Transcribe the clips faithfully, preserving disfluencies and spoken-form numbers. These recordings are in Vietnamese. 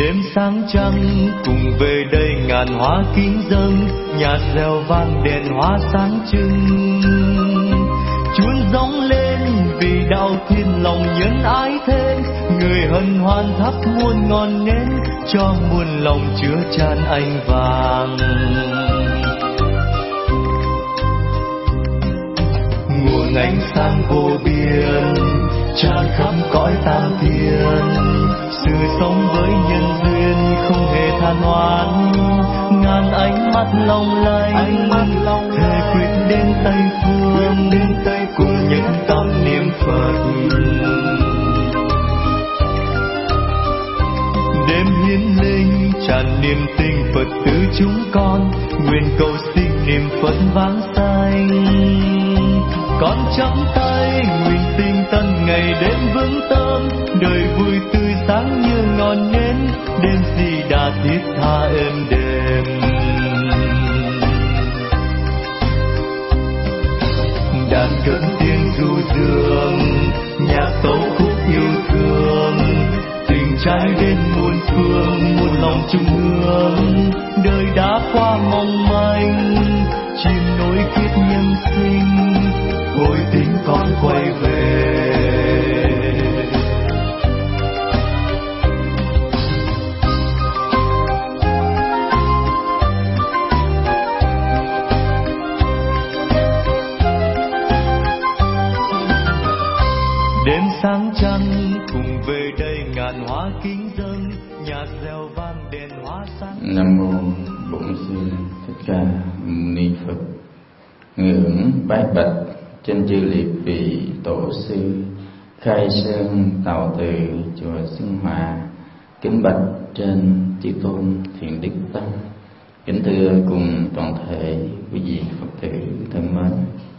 Đêm sáng trăng cùng về đây ngàn hoa kính dâng, nhạc reo vang đèn hoa sáng trưng. Chuông rống lên vì đạo thiên lòng nhân ái thế, người hân hoan thắp muôn ngọn nến cho muôn lòng chứa chan ánh vàng. Nguồn ánh sáng vô biên tràn khắp cõi tam thiên, sự sống với nhân duyên không hề than oán. Ngàn ánh mắt long lanh thề quyết đến Tây phương, cùng những tâm niệm Phật. Đêm hiến linh tràn niềm tình Phật tử chúng con, nguyện cầu xin niềm Phật vang sanh. Con chắp tay nguyện tinh tân ngày đêm vững tâm, đời vui tươi sáng như ngọn nến, đêm gì đã thiết tha êm đềm. Đàn cất tiếng du dương, nhạc tấu khúc yêu thương, tình trái đến muôn phương, muôn lòng chung hương. Đời đã qua mong manh, chìm nỗi kiếp nhân sinh, ôi tính con quay về. Đêm sáng trăng cùng về đây ngàn hoa kính dâng, nhạc reo vang đèn hoa sáng. Nam mô Bổn Sư Thích Ca Mâu Ni Phật. Ngưỡng bái bạch trên chư liệt vị tổ sư khai sơn tạo từ chùa Xưng Hòa, kính bạch trên chư tôn thiện đức tăng, kính thưa cùng toàn thể quý vị Phật tử thân mến.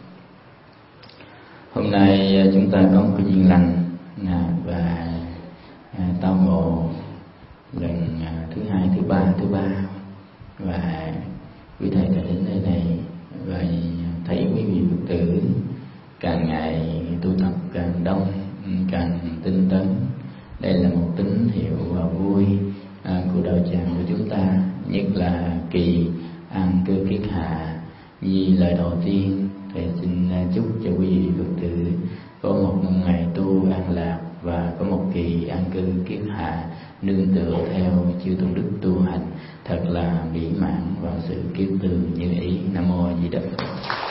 Hôm nay chúng ta có một cái duyên lành và tao ngộ lần thứ hai, thứ ba, thứ ba và quý thầy đã đến nơi này và thấy quý vị Phật tử càng ngày tu tập càng đông, càng tinh tấn. Đây là một tín hiệu vui của đạo tràng của chúng ta, nhất là kỳ an cư kiết hạ. Vì lời đầu tiên thầy xin chúc cho quý vị Phật tử có một ngày tu an lạc và có một kỳ an cư kiết hạ nương tựa theo chư tôn đức tu hành thật là mỹ mãn vào sự kiết tường như ý. Nam mô A Di Đà Phật.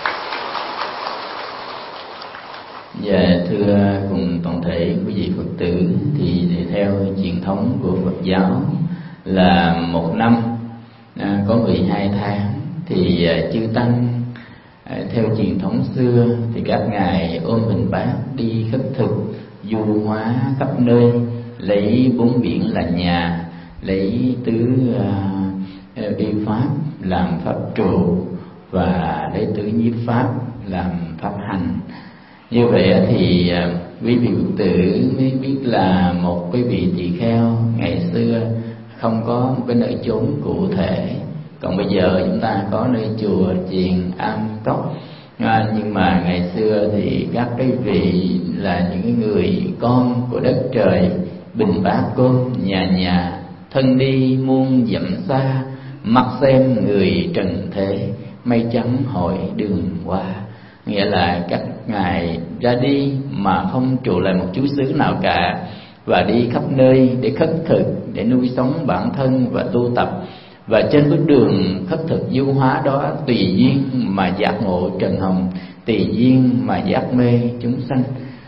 Và thưa cùng toàn thể quý vị Phật tử, thì theo truyền thống của Phật giáo là một năm à, có mười hai tháng, thì à, chư tăng à, theo truyền thống xưa thì các ngài ôm bình bát đi khất thực du hóa khắp nơi, lấy bốn biển là nhà, lấy tứ à, y pháp làm pháp trụ và lấy tứ nhiếp pháp làm pháp hành. Như vậy thì quý vị Phật tử mới biết là một cái vị tỳ kheo ngày xưa không có một cái nơi chốn cụ thể. Còn bây giờ chúng ta có nơi chùa chiền am cốc, à, nhưng mà ngày xưa thì các cái vị là những người con của đất trời, bình bát côn nhà nhà, thân đi muôn dặm xa, mắt xem người trần thế, mây trắng hỏi đường qua. Nghĩa là các ngài ra đi mà không trụ lại một chú xứ nào cả, và đi khắp nơi để khất thực, để nuôi sống bản thân và tu tập. Và trên bước đường khất thực du hóa đó, tùy duyên mà giác ngộ trần hồng, tùy duyên mà giác mê chúng sanh.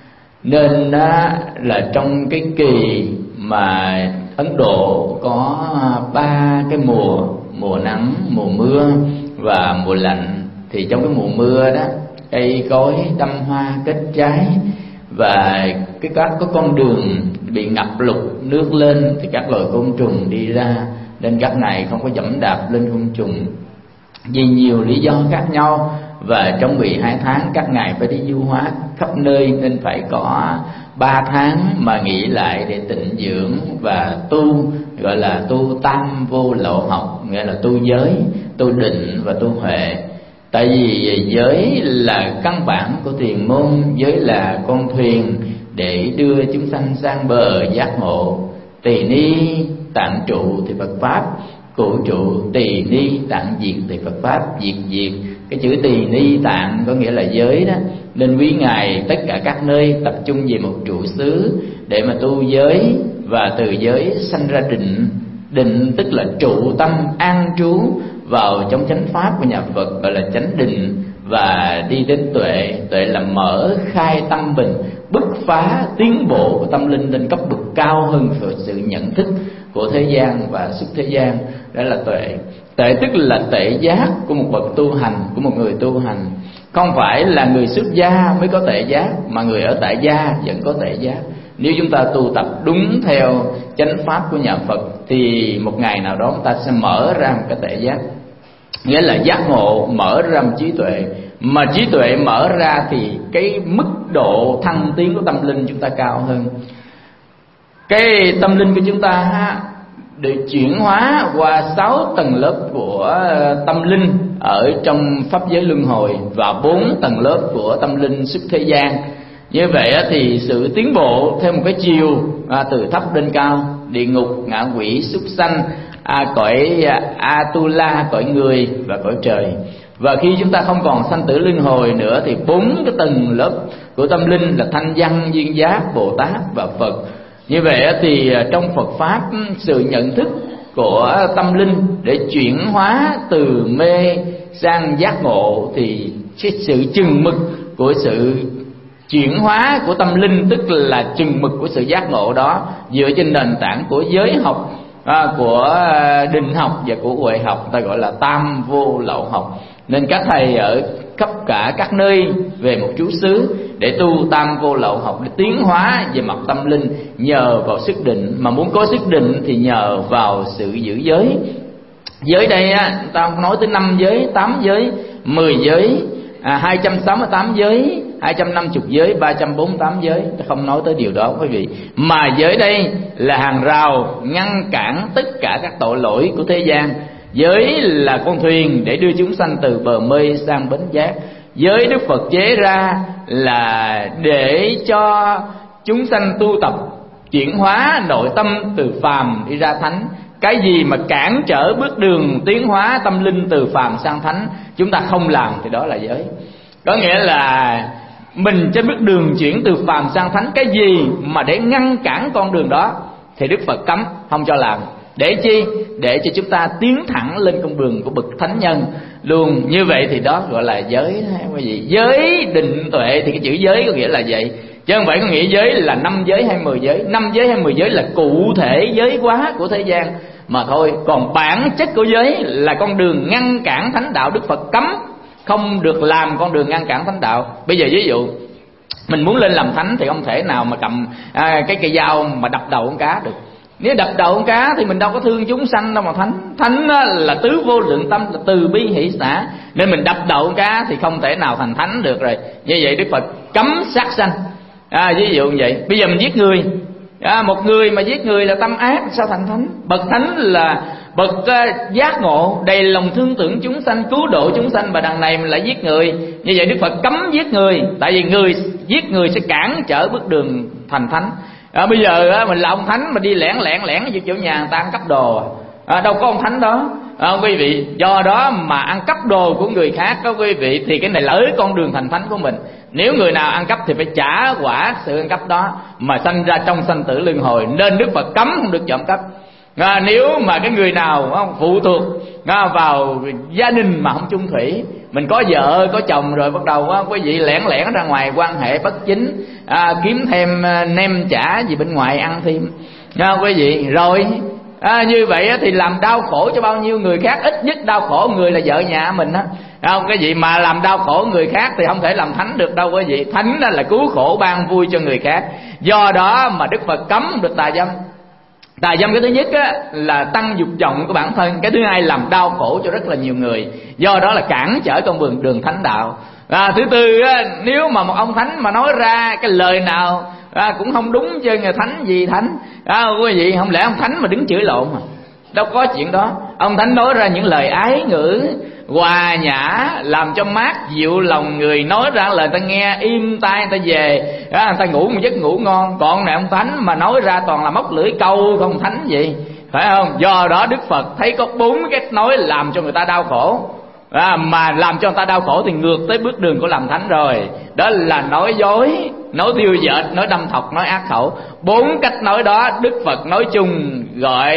Nên đó là trong cái kỳ mà Ấn Độ có ba cái mùa, mùa nắng, mùa mưa và mùa lạnh. Thì trong cái mùa mưa đó, cây cối đâm hoa kết trái, và cái các có con đường bị ngập lụt nước lên thì các loài côn trùng đi ra, nên các ngài không có dẫm đạp lên côn trùng vì nhiều lý do khác nhau. Và trong mười hai tháng các ngài phải đi du hóa khắp nơi, nên phải có ba tháng mà nghỉ lại để tịnh dưỡng và tu, gọi là tu tam vô lậu học, nghĩa là tu giới, tu định và tu huệ. Tại vì giới là căn bản của thiền môn, giới là con thuyền để đưa chúng sanh sang bờ giác ngộ. Tỳ ni tạng trụ thì Phật pháp cụ trụ, tỳ ni tạng diệt thì Phật pháp diệt diệt. Cái chữ tỳ ni tạng có nghĩa là giới đó, nên quý ngài tất cả các nơi tập trung về một trụ xứ để mà tu giới, và từ giới sanh ra định. Định tức là trụ tâm an trú vào trong chánh pháp của nhà Phật, gọi là chánh định, và đi đến tuệ. Tuệ là mở khai tâm mình, bứt phá tiến bộ của tâm linh lên cấp bậc cao hơn sự nhận thức của thế gian và xuất thế gian. Đó là tuệ. Tuệ tức là tuệ giác của một bậc tu hành, của một người tu hành. Không phải là người xuất gia mới có tuệ giác, mà người ở tại gia vẫn có tuệ giác. Nếu chúng ta tu tập đúng theo chánh pháp của nhà Phật thì một ngày nào đó chúng ta sẽ mở ra một cái tuệ giác, nghĩa là giác ngộ, mở ra một trí tuệ. Mà trí tuệ mở ra thì cái mức độ thăng tiến của tâm linh chúng ta cao hơn. Cái tâm linh của chúng ta được chuyển hóa qua sáu tầng lớp của tâm linh ở trong pháp giới luân hồi và bốn tầng lớp của tâm linh xuất thế gian. Như vậy thì sự tiến bộ theo một cái chiều à, từ thấp lên cao, địa ngục, ngạ quỷ, súc sanh, à, cõi Atula, cõi người và cõi trời. Và khi chúng ta không còn sanh tử luân hồi nữa thì bốn cái tầng lớp của tâm linh là thanh văn, duyên giác, Bồ Tát và Phật. Như vậy thì trong Phật pháp, sự nhận thức của tâm linh để chuyển hóa từ mê sang giác ngộ thì cái sự chừng mực của sự chuyển hóa của tâm linh, tức là chừng mực của sự giác ngộ đó, dựa trên nền tảng của giới học, à, của định học và của huệ học, ta gọi là tam vô lậu học. Nên các thầy ở khắp cả các nơi về một trú xứ để tu tam vô lậu học, để tiến hóa về mặt tâm linh nhờ vào sức định. Mà muốn có sức định thì nhờ vào sự giữ giới. Giới đây á, ta không nói tới năm giới, tám giới, mười giới, à, hai trăm sáu mươi tám giới, hai trăm năm mươi giới, ba trăm bốn mươi tám giới. Ta không nói tới điều đó quý vị. Mà giới đây là hàng rào ngăn cản tất cả các tội lỗi của thế gian. Giới là con thuyền để đưa chúng sanh từ bờ mê sang bến giác. Giới Đức Phật chế ra là để cho chúng sanh tu tập chuyển hóa nội tâm từ phàm đi ra thánh. Cái gì mà cản trở bước đường tiến hóa tâm linh từ phàm sang thánh chúng ta không làm thì đó là giới. Có nghĩa là mình trên bước đường chuyển từ phàm sang thánh, cái gì mà để ngăn cản con đường đó thì Đức Phật cấm, không cho làm. Để chi? Để cho chúng ta tiến thẳng lên con đường của bậc thánh nhân luôn. Như vậy thì đó gọi là giới. Quý vị, giới định tuệ thì cái chữ giới có nghĩa là vậy, chứ không phải có nghĩa giới là năm giới hay mười giới. Năm giới hay mười giới là cụ thể giới hóa của thế gian mà thôi. Còn bản chất của giới là con đường ngăn cản thánh đạo. Đức Phật cấm không được làm con đường ngăn cản thánh đạo. Bây giờ ví dụ mình muốn lên làm thánh thì không thể nào mà cầm à, cái cây dao mà đập đầu con cá được. Nếu đập đầu con cá thì mình đâu có thương chúng sanh đâu mà thánh. Thánh là tứ vô lượng tâm, là từ bi hỷ xả, nên mình đập đầu con cá thì không thể nào thành thánh được rồi. Như vậy Đức Phật cấm sát sanh. À, ví dụ như vậy. Bây giờ mình giết người, à, một người mà giết người là tâm ác, sao thành thánh? Bậc thánh là bậc uh, giác ngộ, đầy lòng thương tưởng chúng sanh, cứu độ chúng sanh, và đằng này mình lại giết người. Như vậy Đức Phật cấm giết người, tại vì người giết người sẽ cản trở bước đường thành thánh. À, bây giờ á, mình là ông thánh mà đi lẻn lẻn lẻn vô chỗ nhà người ta ăn cắp đồ, à, đâu có ông thánh đó. À, quý vị, do đó mà ăn cắp đồ của người khác đó quý vị, thì cái này lỡ con đường thành thánh của mình. Nếu người nào ăn cắp thì phải trả quả sự ăn cắp đó mà sanh ra trong sanh tử luân hồi. Nên Đức Phật cấm không được trộm cắp. À, nếu mà cái người nào không, phụ thuộc à, vào gia đình mà không chung thủy, mình có vợ có chồng rồi bắt đầu á, quý vị lẻn lẻn ra ngoài quan hệ bất chính, à, kiếm thêm à, nem chả gì bên ngoài ăn thêm, à, quý vị rồi à, như vậy á, thì làm đau khổ cho bao nhiêu người khác. Ít nhất đau khổ người là vợ nhà mình á, không cái gì mà làm đau khổ người khác thì không thể làm thánh được đâu quý vị. Thánh là cứu khổ ban vui cho người khác. Do đó mà Đức Phật cấm được tà dâm. Tà dâm cái thứ nhất á, là tăng dục vọng của bản thân. Cái thứ hai làm đau khổ cho rất là nhiều người, do đó là cản trở con đường đường thánh đạo. À, thứ tư á, nếu mà một ông thánh mà nói ra cái lời nào à, cũng không đúng chứ người thánh gì thánh, à, quý vị, không lẽ ông thánh mà đứng chửi lộn mà? Đâu có chuyện đó. Ông thánh nói ra những lời ái ngữ hòa nhã, làm cho mát dịu lòng người, nói ra lời ta nghe im tai, người ta về à, người ta ngủ một giấc ngủ ngon. Còn này ông thánh mà nói ra toàn là móc lưỡi câu không thánh gì. phải không? Do đó Đức Phật thấy có bốn cái nói làm cho người ta đau khổ, à, mà làm cho người ta đau khổ thì ngược tới bước đường của làm thánh rồi. Đó là nói dối, nói điêu dệt, nói đâm thọc, nói ác khẩu. Bốn cách nói đó Đức Phật nói chung gọi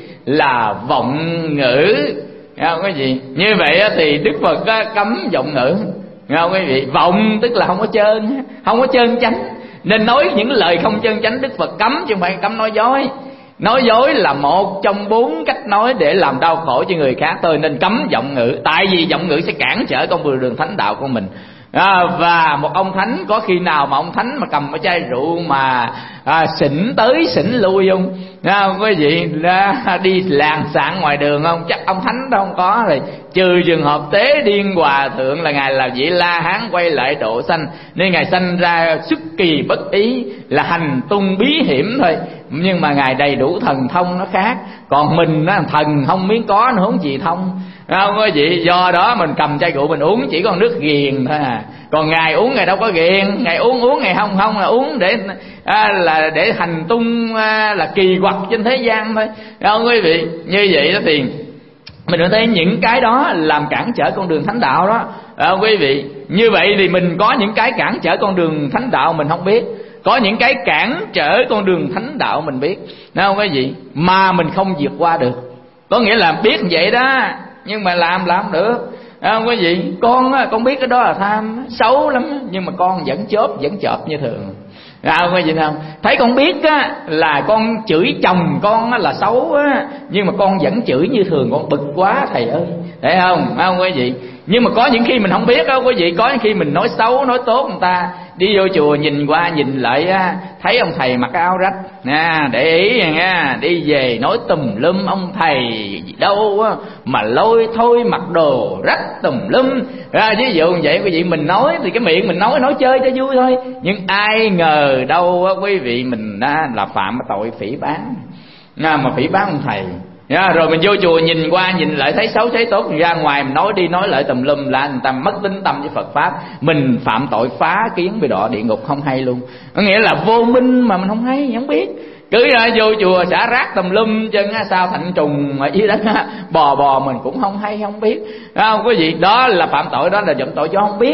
là vọng ngữ, nghe không quý vị? Như vậy thì Đức Phật cấm vọng ngữ, nghe không quý vị? Vọng tức là không có trơn, không có trơn chánh, nên nói những lời không chân chánh Đức Phật cấm, chứ không phải cấm nói dối. Nói dối là một trong bốn cách nói để làm đau khổ cho người khác thôi, nên cấm vọng ngữ. Tại vì vọng ngữ sẽ cản trở con đường thánh đạo của mình. À, và một ông thánh có khi nào mà ông thánh mà cầm cái chai rượu mà à, xỉn tới xỉn lui không? À, quý vị à, đi làng xạng ngoài đường không? Chắc ông thánh đâu không có rồi. Trừ trường hợp Tế Điên Hòa Thượng là ngài là vị La Hán quay lại độ sanh, nên ngài sanh ra xuất kỳ bất ý, là hành tung bí hiểm thôi. Nhưng mà ngài đầy đủ thần thông nó khác. Còn mình á, thần không miếng có nó không gì thông, không có gì. Do đó mình cầm chai rượu mình uống chỉ còn nước ghiền thôi à. Còn ngài uống ngài đâu có ghiền, ngài uống uống ngài không không là uống để à, là để hành tung à, là kỳ quặc trên thế gian thôi, không quý vị? Như vậy đó thì mình thấy những cái đó làm cản trở con đường thánh đạo đó, à, quý vị. Như vậy thì mình có những cái cản trở con đường thánh đạo mình không biết, có những cái cản trở con đường thánh đạo mình biết, đúng không quý vị? Mà mình không vượt qua được. Có nghĩa là biết vậy đó, nhưng mà làm làm không được, đúng không quý vị? Con con biết cái đó là tham, xấu lắm, nhưng mà con vẫn chớp vẫn chợp như thường. À, quý vị không? Thấy con biết á, là con chửi chồng con á, là xấu á, nhưng mà con vẫn chửi như thường, con bực quá thầy ơi, thấy không? Thấy không quý vị? Nhưng mà có những khi mình không biết đó quý vị, có những khi mình nói xấu nói tốt người ta, đi vô chùa nhìn qua nhìn lại á, thấy ông thầy mặc áo rách nha, để ý nha, đi về nói tùm lum ông thầy đâu á, mà lôi thôi mặc đồ rách tùm lum ra, ví dụ như vậy quý vị. Mình nói thì cái miệng mình nói nói chơi cho vui thôi, nhưng ai ngờ đâu á quý vị, mình đã là phạm tội phỉ báng, mà phỉ báng ông thầy. Yeah, rồi mình vô chùa nhìn qua nhìn lại thấy xấu thấy tốt, ra ngoài mình nói đi nói lại tùm lum là người ta mất tín tâm với Phật pháp, mình phạm tội phá kiến bị đọa địa ngục không hay luôn. Có nghĩa là vô minh mà mình không hay, không biết, cứ ra vô chùa xả rác tùm lum chân sao thành trùng ở dưới đất bò bò mình cũng không hay không biết, không có gì. Đó là phạm tội, đó là phạm tội cho không biết.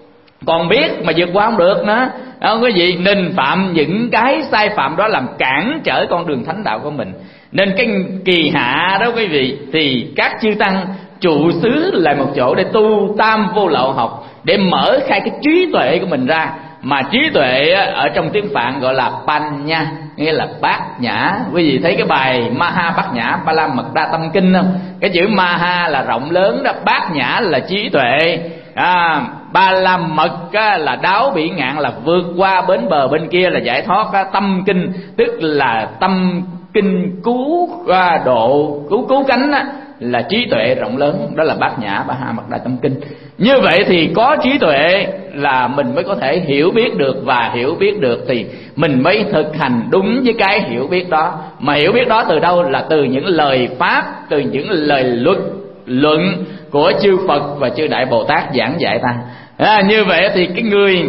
Còn biết mà vượt qua không được nữa, không có gì. Nên phạm những cái sai phạm đó làm cản trở con đường thánh đạo của mình. Nên cái kỳ hạ đó quý vị, thì các chư tăng trụ xứ lại một chỗ để tu tam vô lậu học, để mở khai cái trí tuệ của mình ra. Mà trí tuệ ở trong tiếng Phạn gọi là Panya, nghĩa là bát nhã. Quý vị thấy cái bài Maha Bát Nhã Ba La Mật Đa Tâm Kinh không? Cái chữ Maha là rộng lớn đó, bát nhã là trí tuệ, à, Ba La Mật á, là đáo bỉ ngạn, là vượt qua bến bờ bên kia là giải thoát á. Tâm Kinh tức là tâm kinh cứu à, độ cứu cứu cánh á, là trí tuệ rộng lớn, đó là bát nhã Ba Ha Mật Đa Tâm Kinh. Như vậy thì có trí tuệ là mình mới có thể hiểu biết được, và hiểu biết được thì mình mới thực hành đúng với cái hiểu biết đó. Mà hiểu biết đó từ đâu? Là từ những lời pháp, từ những lời luật luận của chư Phật và chư Đại Bồ Tát giảng dạy ta. À, như vậy thì cái người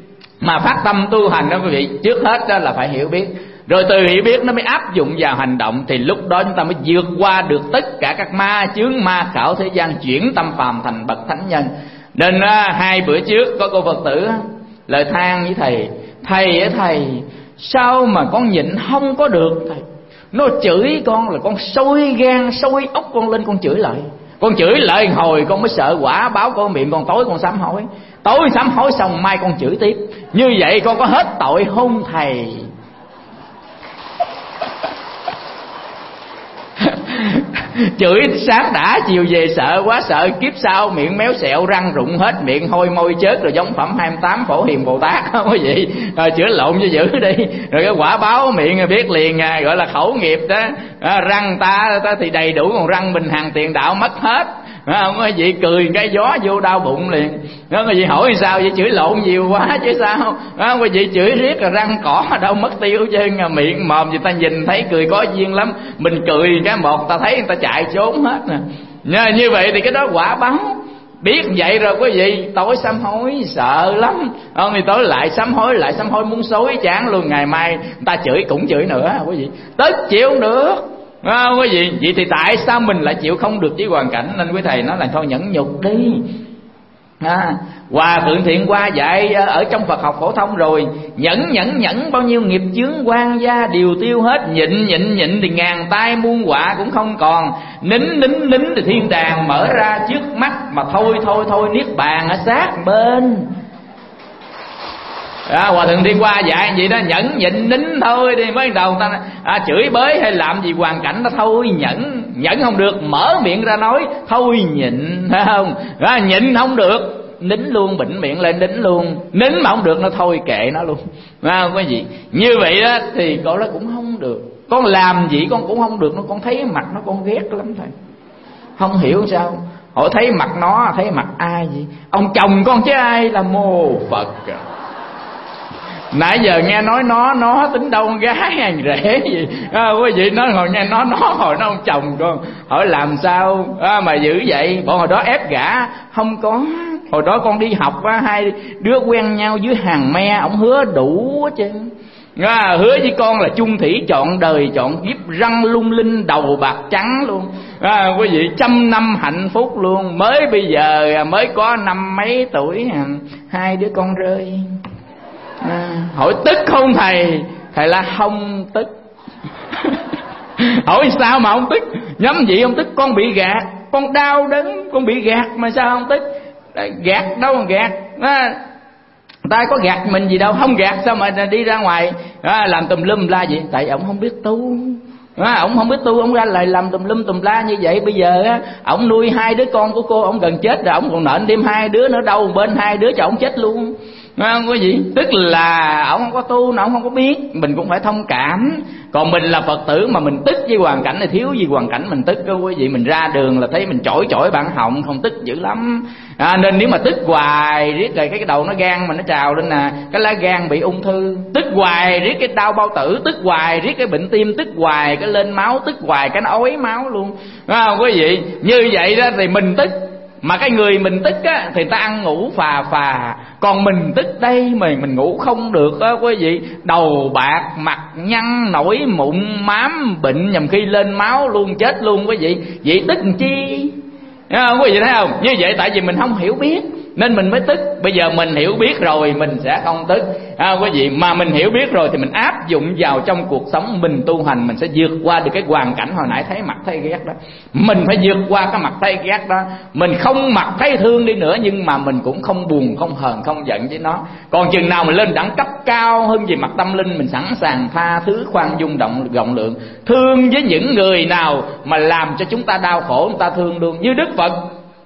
mà phát tâm tu hành đó quý vị, trước hết đó là phải hiểu biết, rồi từ hiểu biết nó mới áp dụng vào hành động, thì lúc đó chúng ta mới vượt qua được tất cả các ma chướng ma khảo thế gian, chuyển tâm phàm thành bậc thánh nhân. Nên à, hai bữa trước có cô Phật tử lời than với thầy: thầy á thầy, sao mà con nhịn không có được thầy, nó chửi con là con sôi gan sôi ốc con lên con chửi lại, con chửi lại hồi con mới sợ quả báo của miệng con, tối con sám hối, tối sám hối xong mai con chửi tiếp, như vậy con có hết tội không thầy? Chửi sáng đã chiều về sợ quá, sợ kiếp sau miệng méo sẹo răng rụng hết, miệng hôi môi chết rồi giống phẩm hai mươi tám Phổ Hiền Bồ Tát không có gì, rồi chữa lộn cho dữ đi, rồi cái quả báo miệng biết liền, gọi là khẩu nghiệp đó. Răng ta, ta thì đầy đủ, còn răng mình hàng tiền đạo mất hết, không có gì, cười cái gió vô đau bụng liền. Nó có gì hỏi sao vậy, chửi lộn nhiều quá chứ sao, không có gì, chửi riết rồi răng cỏ đâu mất tiêu chứ, miệng mồm người ta nhìn thấy cười có duyên lắm, mình cười cái một ta thấy người ta chạy trốn hết nè. Như vậy thì cái đó quả báo. Biết vậy rồi quý vị, tối sám hối sợ lắm, không thì tối lại sám hối, lại sám hối muốn xối chán luôn, ngày mai người ta chửi cũng chửi nữa quý vị, tức chịu không được. À, quý vị, vậy thì tại sao mình lại chịu không được với hoàn cảnh? Nên quý thầy nói là thôi nhẫn nhục đi. À, Hòa Thượng Thiện Hoa dạy ở trong Phật học phổ thông rồi, nhẫn nhẫn nhẫn bao nhiêu nghiệp chướng quan gia đều tiêu hết, nhịn nhịn nhịn thì ngàn tai muôn họa cũng không còn, nín nín nín thì thiên đàng mở ra trước mắt, mà thôi thôi thôi niết bàn ở sát bên. À, Hòa Thượng Thiện Hoa dạy vậy đó, nhẫn nhịn nín thôi đi, mới đầu ta à, chửi bới hay làm gì hoàn cảnh đó thôi nhẫn, nhẫn không được mở miệng ra nói thôi nhịn, phải không? À, nhịn không được nín luôn, bệnh miệng lên nín luôn, nín mà không được nó thôi kệ nó luôn. À, quý vị, như vậy đó thì con nó cũng không được, con làm gì con cũng không được, nó con thấy mặt nó con ghét lắm thầy, không hiểu sao. Họ thấy mặt nó, thấy mặt ai vậy? Ông chồng con chứ ai, là Mô Phật à. Nãy giờ nghe nói nó nó tính đâu con gái hay rể gì à, quý vị nói hồi nghe nó nó hồi nó ông chồng con, hỏi làm sao à, mà dữ vậy? Bọn hồi đó ép gả không có. Hồi đó con đi học á, hai đứa quen nhau dưới hàng me, ổng hứa đủ hết trơn. À, hứa với con là chung thủy trọn đời, chọn kiếp, răng lung linh đầu bạc trắng luôn. À, quý vị, trăm năm hạnh phúc luôn. Mới bây giờ mới có năm mấy tuổi, hai đứa con rơi. À, hỏi tức không thầy? Thầy là không tức. Hỏi sao mà không tức? Nhắm vậy không tức? Con bị gạt, con đau đớn, con bị gạt mà sao không tức? Gạt đâu mà gạt à, ta có gạt mình gì đâu, không gạt sao mà đi ra ngoài à, làm tùm lum la vậy? Tại ổng không biết tu à, ổng không biết tu, ổng ra lại làm tùm lum tùm la như vậy. Bây giờ á, ổng nuôi hai đứa con của cô, ổng gần chết rồi, ổng còn nợ thêm hai đứa nữa đâu, bên hai đứa cho ổng chết luôn. À, quý vị, tức là ổng không có tu, ổng không có biết, mình cũng phải thông cảm. Còn mình là Phật tử mà mình tức với hoàn cảnh này, thiếu gì hoàn cảnh mình tức đó quý vị. Mình ra đường là thấy mình chổi chổi bản họng, không tức dữ lắm à, nên nếu mà tức hoài riết rồi cái đầu nó gan mà nó trào lên nè, cái lá gan bị ung thư. Tức hoài riết cái đau bao tử, tức hoài riết cái bệnh tim, tức hoài cái lên máu, tức hoài cái nó ói máu luôn à, quý vị. Như vậy đó thì mình tức, mà cái người mình tức á thì ta ăn ngủ phà phà, còn mình tức đây mà mình ngủ không được á quý vị. Đầu bạc, mặt nhăn, nổi mụn, mám, bệnh, nhầm khi lên máu luôn, chết luôn quý vị. Vậy tức làm chi? À, quý vị thấy không? Như vậy tại vì mình không hiểu biết nên mình mới tức. Bây giờ mình hiểu biết rồi mình sẽ không tức à, quý vị. Mà mình hiểu biết rồi thì mình áp dụng vào trong cuộc sống mình tu hành, mình sẽ vượt qua được cái hoàn cảnh hồi nãy thấy mặt thấy ghét đó. Mình phải vượt qua cái mặt thấy ghét đó. Mình không mặt thấy thương đi nữa, nhưng mà mình cũng không buồn, không hờn, không giận với nó. Còn chừng nào mình lên đẳng cấp cao hơn về mặt tâm linh, mình sẵn sàng tha thứ, khoan dung, động rộng lượng, thương với những người nào mà làm cho chúng ta đau khổ, chúng ta thương luôn. Như Đức Phật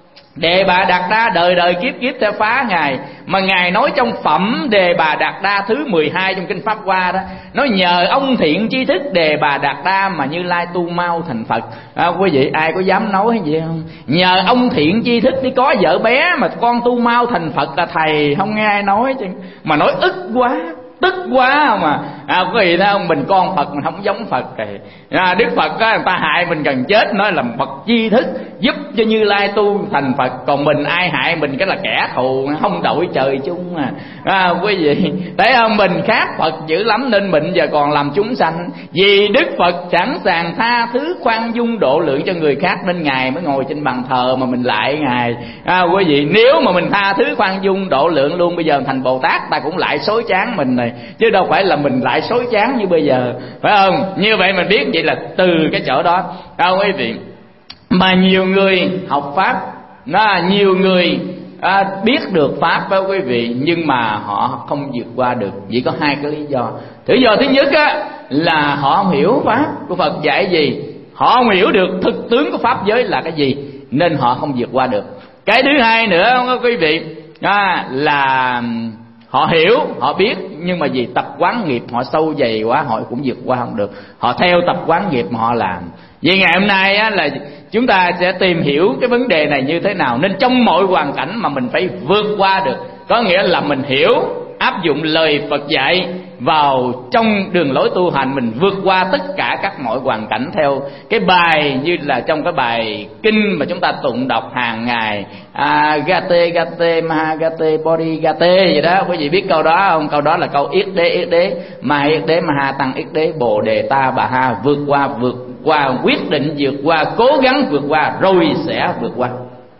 Đề Bà Đạt Đa đời đời kiếp kiếp theo phá Ngài, mà Ngài nói trong phẩm Đề Bà Đạt Đa thứ mười hai trong kinh Pháp Hoa đó, nói nhờ ông thiện tri thức Đề Bà Đạt Đa mà Như Lai tu mau thành Phật à, quý vị ai có dám nói hay gì không? Nhờ ông thiện tri thức đi có vợ bé mà con tu mau thành Phật là thầy, không nghe ai nói chứ. Mà nói ức quá, tức quá mà à, quý vị thấy không? Mình con Phật mình không giống Phật thì à, Đức Phật á, người ta hại mình gần chết nói là Phật tri thức giúp cho Như Lai tu thành Phật, còn mình ai hại mình cái là kẻ thù không đội trời chung à, à quý vị thấy không? Mình khác Phật dữ lắm nên mình giờ còn làm chúng sanh. Vì Đức Phật sẵn sàng tha thứ, khoan dung, độ lượng cho người khác nên Ngài mới ngồi trên bàn thờ mà mình lại Ngài à, quý vị. Nếu mà mình tha thứ, khoan dung, độ lượng luôn, bây giờ thành Bồ Tát ta cũng lại xối chán mình này, chứ đâu phải là mình lại xối chán như bây giờ, phải không? Như vậy mình biết vậy là từ cái chỗ đó đâu quý vị. Mà nhiều người học pháp, nó nhiều người à, biết được pháp đó quý vị, nhưng mà họ không vượt qua được. Chỉ có hai cái lý do. Lý do thứ nhất á, là họ không hiểu pháp của Phật dạy gì, họ không hiểu được thực tướng của pháp giới là cái gì nên họ không vượt qua được. Cái thứ hai nữa quý vị à, là họ hiểu, họ biết, nhưng mà vì tập quán nghiệp họ sâu dày quá, họ cũng vượt qua không được. Họ theo tập quán nghiệp mà họ làm. Vì ngày hôm nay á, là chúng ta sẽ tìm hiểu cái vấn đề này như thế nào. Nên trong mọi hoàn cảnh mà mình phải vượt qua được, có nghĩa là mình hiểu, áp dụng lời Phật dạy vào trong đường lối tu hành, mình vượt qua tất cả các mọi hoàn cảnh theo cái bài như là trong cái bài kinh mà chúng ta tụng đọc hàng ngày à, Gate Gate Maha Gate Body Gate vậy đó. Quý vị biết câu đó không? Câu đó là câu yết đế yết đế Maha yết đế Maha tăng yết đế Bồ đề ta bà ha, vượt qua vượt qua, quyết định vượt qua, cố gắng vượt qua, rồi sẽ vượt qua.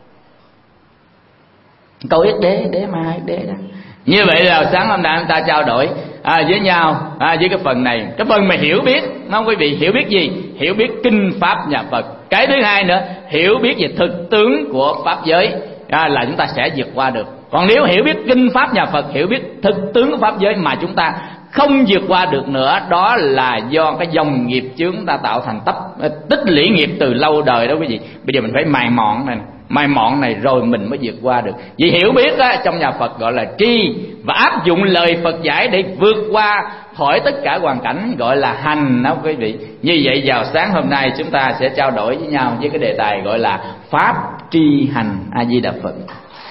Câu yết đế, đế ma yết đế đó. Như vậy là sáng hôm nay chúng ta trao đổi à, với nhau à, với cái phần này. Cái phần mà hiểu biết, không quý vị, hiểu biết gì? Hiểu biết kinh pháp nhà Phật. Cái thứ hai nữa, hiểu biết về thực tướng của pháp giới à, là chúng ta sẽ vượt qua được. Còn nếu hiểu biết kinh pháp nhà Phật, hiểu biết thực tướng của pháp giới mà chúng ta không vượt qua được nữa, đó là do cái dòng nghiệp chướng chúng ta tạo thành tấp tích lũy nghiệp từ lâu đời đó quý vị. Bây giờ mình phải mài mọn này, mài mọn này rồi mình mới vượt qua được. Vì hiểu biết á, trong nhà Phật gọi là tri, và áp dụng lời Phật giải để vượt qua khỏi tất cả hoàn cảnh gọi là hành đó quý vị. Như vậy vào sáng hôm nay chúng ta sẽ trao đổi với nhau với cái đề tài gọi là pháp tri hành. A Di Đà Phật.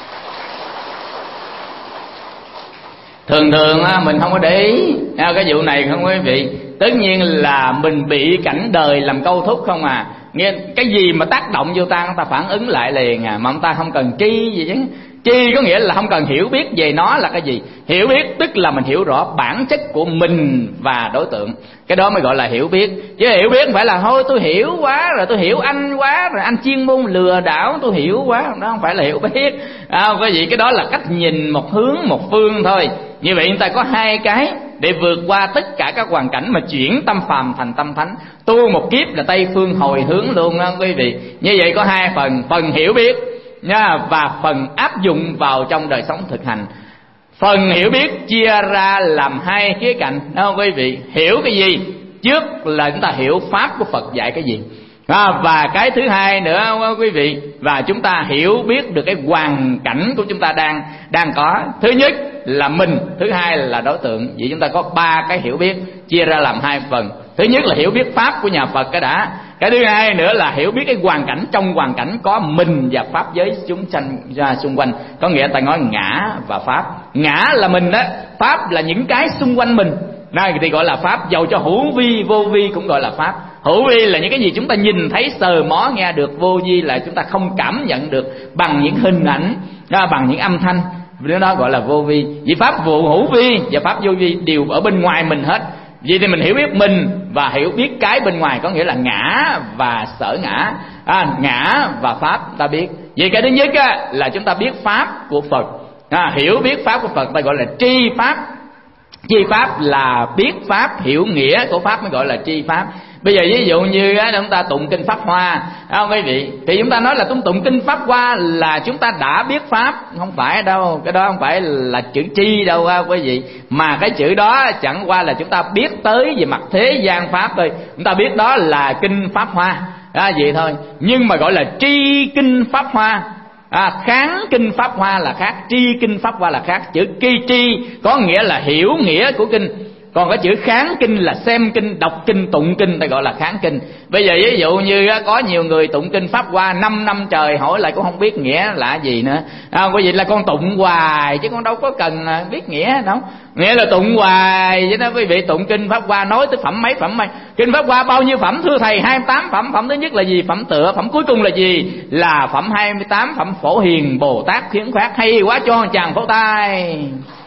Thường thường mình không có để ý cái vụ này không quý vị. Tất nhiên là mình bị cảnh đời làm câu thúc không à. Nghe cái gì mà tác động vô ta, ta phản ứng lại liền à. Mà ta không cần tri gì chứ. Tri có nghĩa là không cần hiểu biết về nó là cái gì. Hiểu biết tức là mình hiểu rõ bản chất của mình và đối tượng. Cái đó mới gọi là hiểu biết. Chứ hiểu biết không phải là thôi tôi hiểu quá rồi, tôi hiểu anh quá rồi, anh chuyên môn lừa đảo tôi hiểu quá. Đó không phải là hiểu biết à, quý vị. Cái đó là cách nhìn một hướng, một phương thôi. Như vậy chúng ta có hai cái để vượt qua tất cả các hoàn cảnh mà chuyển tâm phàm thành tâm thánh. Tu một kiếp là Tây phương hồi hướng luôn đó quý vị. Như vậy có hai phần, phần hiểu biết nha, và phần áp dụng vào trong đời sống thực hành. Phần hiểu biết chia ra làm hai khía cạnh đó quý vị. Hiểu cái gì? Trước là chúng ta hiểu pháp của Phật dạy cái gì à, và cái thứ hai nữa quý vị, và chúng ta hiểu biết được cái hoàn cảnh của chúng ta đang đang có. Thứ nhất là mình, thứ hai là đối tượng. Vậy chúng ta có ba cái hiểu biết chia ra làm hai phần. Thứ nhất là hiểu biết pháp của nhà Phật cái đã. Cái thứ hai nữa là hiểu biết cái hoàn cảnh, trong hoàn cảnh có mình và pháp giới chúng sanh ra xung quanh. Có nghĩa ta nói ngã và pháp. Ngã là mình đó, pháp là những cái xung quanh mình. Đây thì gọi là pháp, dầu cho hữu vi, vô vi cũng gọi là pháp. Hữu vi là những cái gì chúng ta nhìn thấy, sờ mó, nghe được. Vô vi là chúng ta không cảm nhận được bằng những hình ảnh, bằng những âm thanh. Đó gọi là vô vi. Vì pháp vụ hữu vi và pháp vô vi đều ở bên ngoài mình hết. Vì thì mình hiểu biết mình và hiểu biết cái bên ngoài, có nghĩa là ngã và sở ngã à, ngã và pháp ta biết. Vì cái thứ nhất á, là chúng ta biết pháp của Phật à, hiểu biết pháp của Phật ta gọi là tri pháp. Tri pháp là biết pháp, hiểu nghĩa của pháp mới gọi là tri pháp. Bây giờ ví dụ như á, chúng ta tụng kinh Pháp Hoa không quý vị, thì chúng ta nói là tụng tụng kinh Pháp Hoa là chúng ta đã biết pháp. Không phải đâu, cái đó không phải là chữ tri đâu á quý vị. Mà cái chữ đó chẳng qua là chúng ta biết tới về mặt thế gian pháp thôi. Chúng ta biết đó là kinh Pháp Hoa à, vậy thôi. Nhưng mà gọi là tri kinh Pháp Hoa à, kháng kinh Pháp Hoa là khác, tri kinh Pháp Hoa là khác. Chữ kỳ tri có nghĩa là hiểu nghĩa của kinh, còn cái chữ kháng kinh là xem kinh, đọc kinh, tụng kinh, ta gọi là kháng kinh. Bây giờ ví dụ như có nhiều người tụng kinh Pháp Hoa năm năm trời, hỏi lại cũng không biết nghĩa là gì nữa à, bởi vì là con tụng hoài chứ con đâu có cần biết nghĩa đâu. Nghĩa là tụng hoài chứ đó quý vị. Tụng kinh Pháp Hoa nói tới phẩm mấy phẩm mấy. Kinh Pháp Hoa bao nhiêu phẩm thưa thầy? hai mươi tám phẩm. Phẩm thứ nhất là gì? Phẩm tựa. Phẩm cuối cùng là gì? Là phẩm hai mươi tám, phẩm Phổ Hiền Bồ Tát Khuyến Phát. Hay quá, cho chàng pháo tay.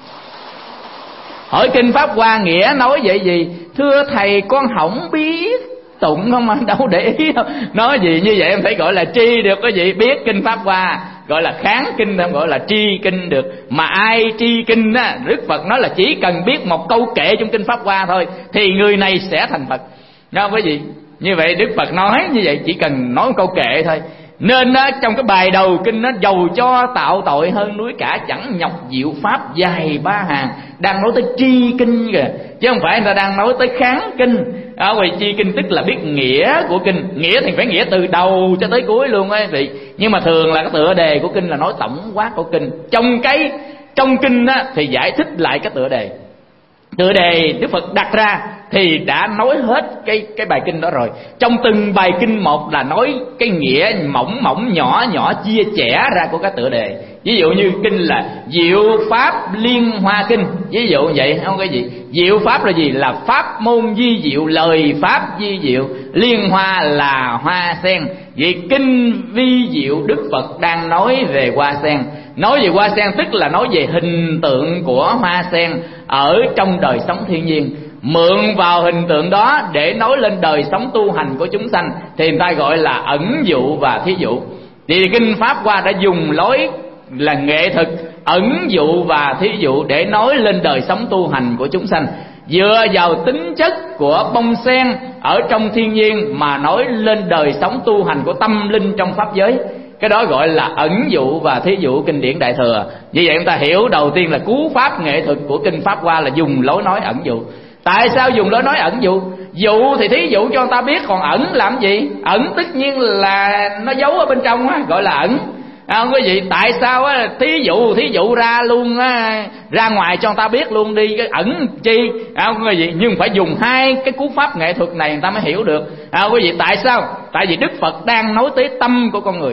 Hỏi kinh Pháp Hoa nghĩa nói vậy gì? Thưa thầy con không biết, tụng không mà đâu để ý đâu. Nói gì như vậy em thấy gọi là tri được cái gì? Biết kinh Pháp Hoa gọi là kháng kinh, không gọi là tri kinh được. Mà ai tri kinh á, Đức Phật nói là chỉ cần biết một câu kệ trong kinh Pháp Hoa thôi thì người này sẽ thành Phật. Nghe không quý vị? Như vậy Đức Phật nói như vậy, chỉ cần nói một câu kệ thôi. Nên đó, trong cái bài đầu kinh nó dầu cho tạo tội hơn núi cả, chẳng nhọc diệu pháp dài ba hàng. Đang nói tới tri kinh kìa, chứ không phải người ta đang nói tới kháng kinh. Ở ngoài tri kinh tức là biết nghĩa của kinh. Nghĩa thì phải nghĩa từ đầu cho tới cuối luôn á vị. Nhưng mà thường là cái tựa đề của kinh là nói tổng quát của kinh. Trong cái trong kinh á, thì giải thích lại cái tựa đề. Tựa đề Đức Phật đặt ra thì đã nói hết cái cái bài kinh đó rồi. Trong từng bài kinh một là nói cái nghĩa mỏng mỏng nhỏ nhỏ chia chẻ ra của cái tựa đề. Ví dụ như kinh là Diệu Pháp Liên Hoa Kinh, ví dụ vậy không cái gì. Diệu Pháp là gì? Là pháp môn vi diệu, lời pháp vi diệu. Liên Hoa là hoa sen. Vậy kinh vi diệu Đức Phật đang nói về hoa sen. Nói về hoa sen tức là nói về hình tượng của hoa sen ở trong đời sống thiên nhiên. mượn vào hình tượng đó để nói lên đời sống tu hành của chúng sanh, thì người ta gọi là ẩn dụ và thí dụ. Thì Kinh Pháp Hoa đã dùng lối là nghệ thuật ẩn dụ và thí dụ để nói lên đời sống tu hành của chúng sanh, dựa vào tính chất của bông sen ở trong thiên nhiên mà nói lên đời sống tu hành của tâm linh trong pháp giới. Cái đó gọi là ẩn dụ và thí dụ kinh điển Đại Thừa. Như vậy chúng ta hiểu đầu tiên là cú pháp nghệ thuật của Kinh Pháp Hoa là dùng lối nói ẩn dụ. Tại sao dùng lối nói ẩn dụ? Dụ thì thí dụ cho người ta biết, còn ẩn làm gì? Ẩn tất nhiên là nó giấu ở bên trong á, gọi là ẩn. À, quý vị, tại sao á thí dụ thí dụ ra luôn á, ra ngoài cho người ta biết luôn đi, cái ẩn chi? À, quý vị, nhưng phải dùng hai cái cú pháp nghệ thuật này người ta mới hiểu được. À, quý vị, tại sao? Tại vì Đức Phật đang nói tới tâm của con người.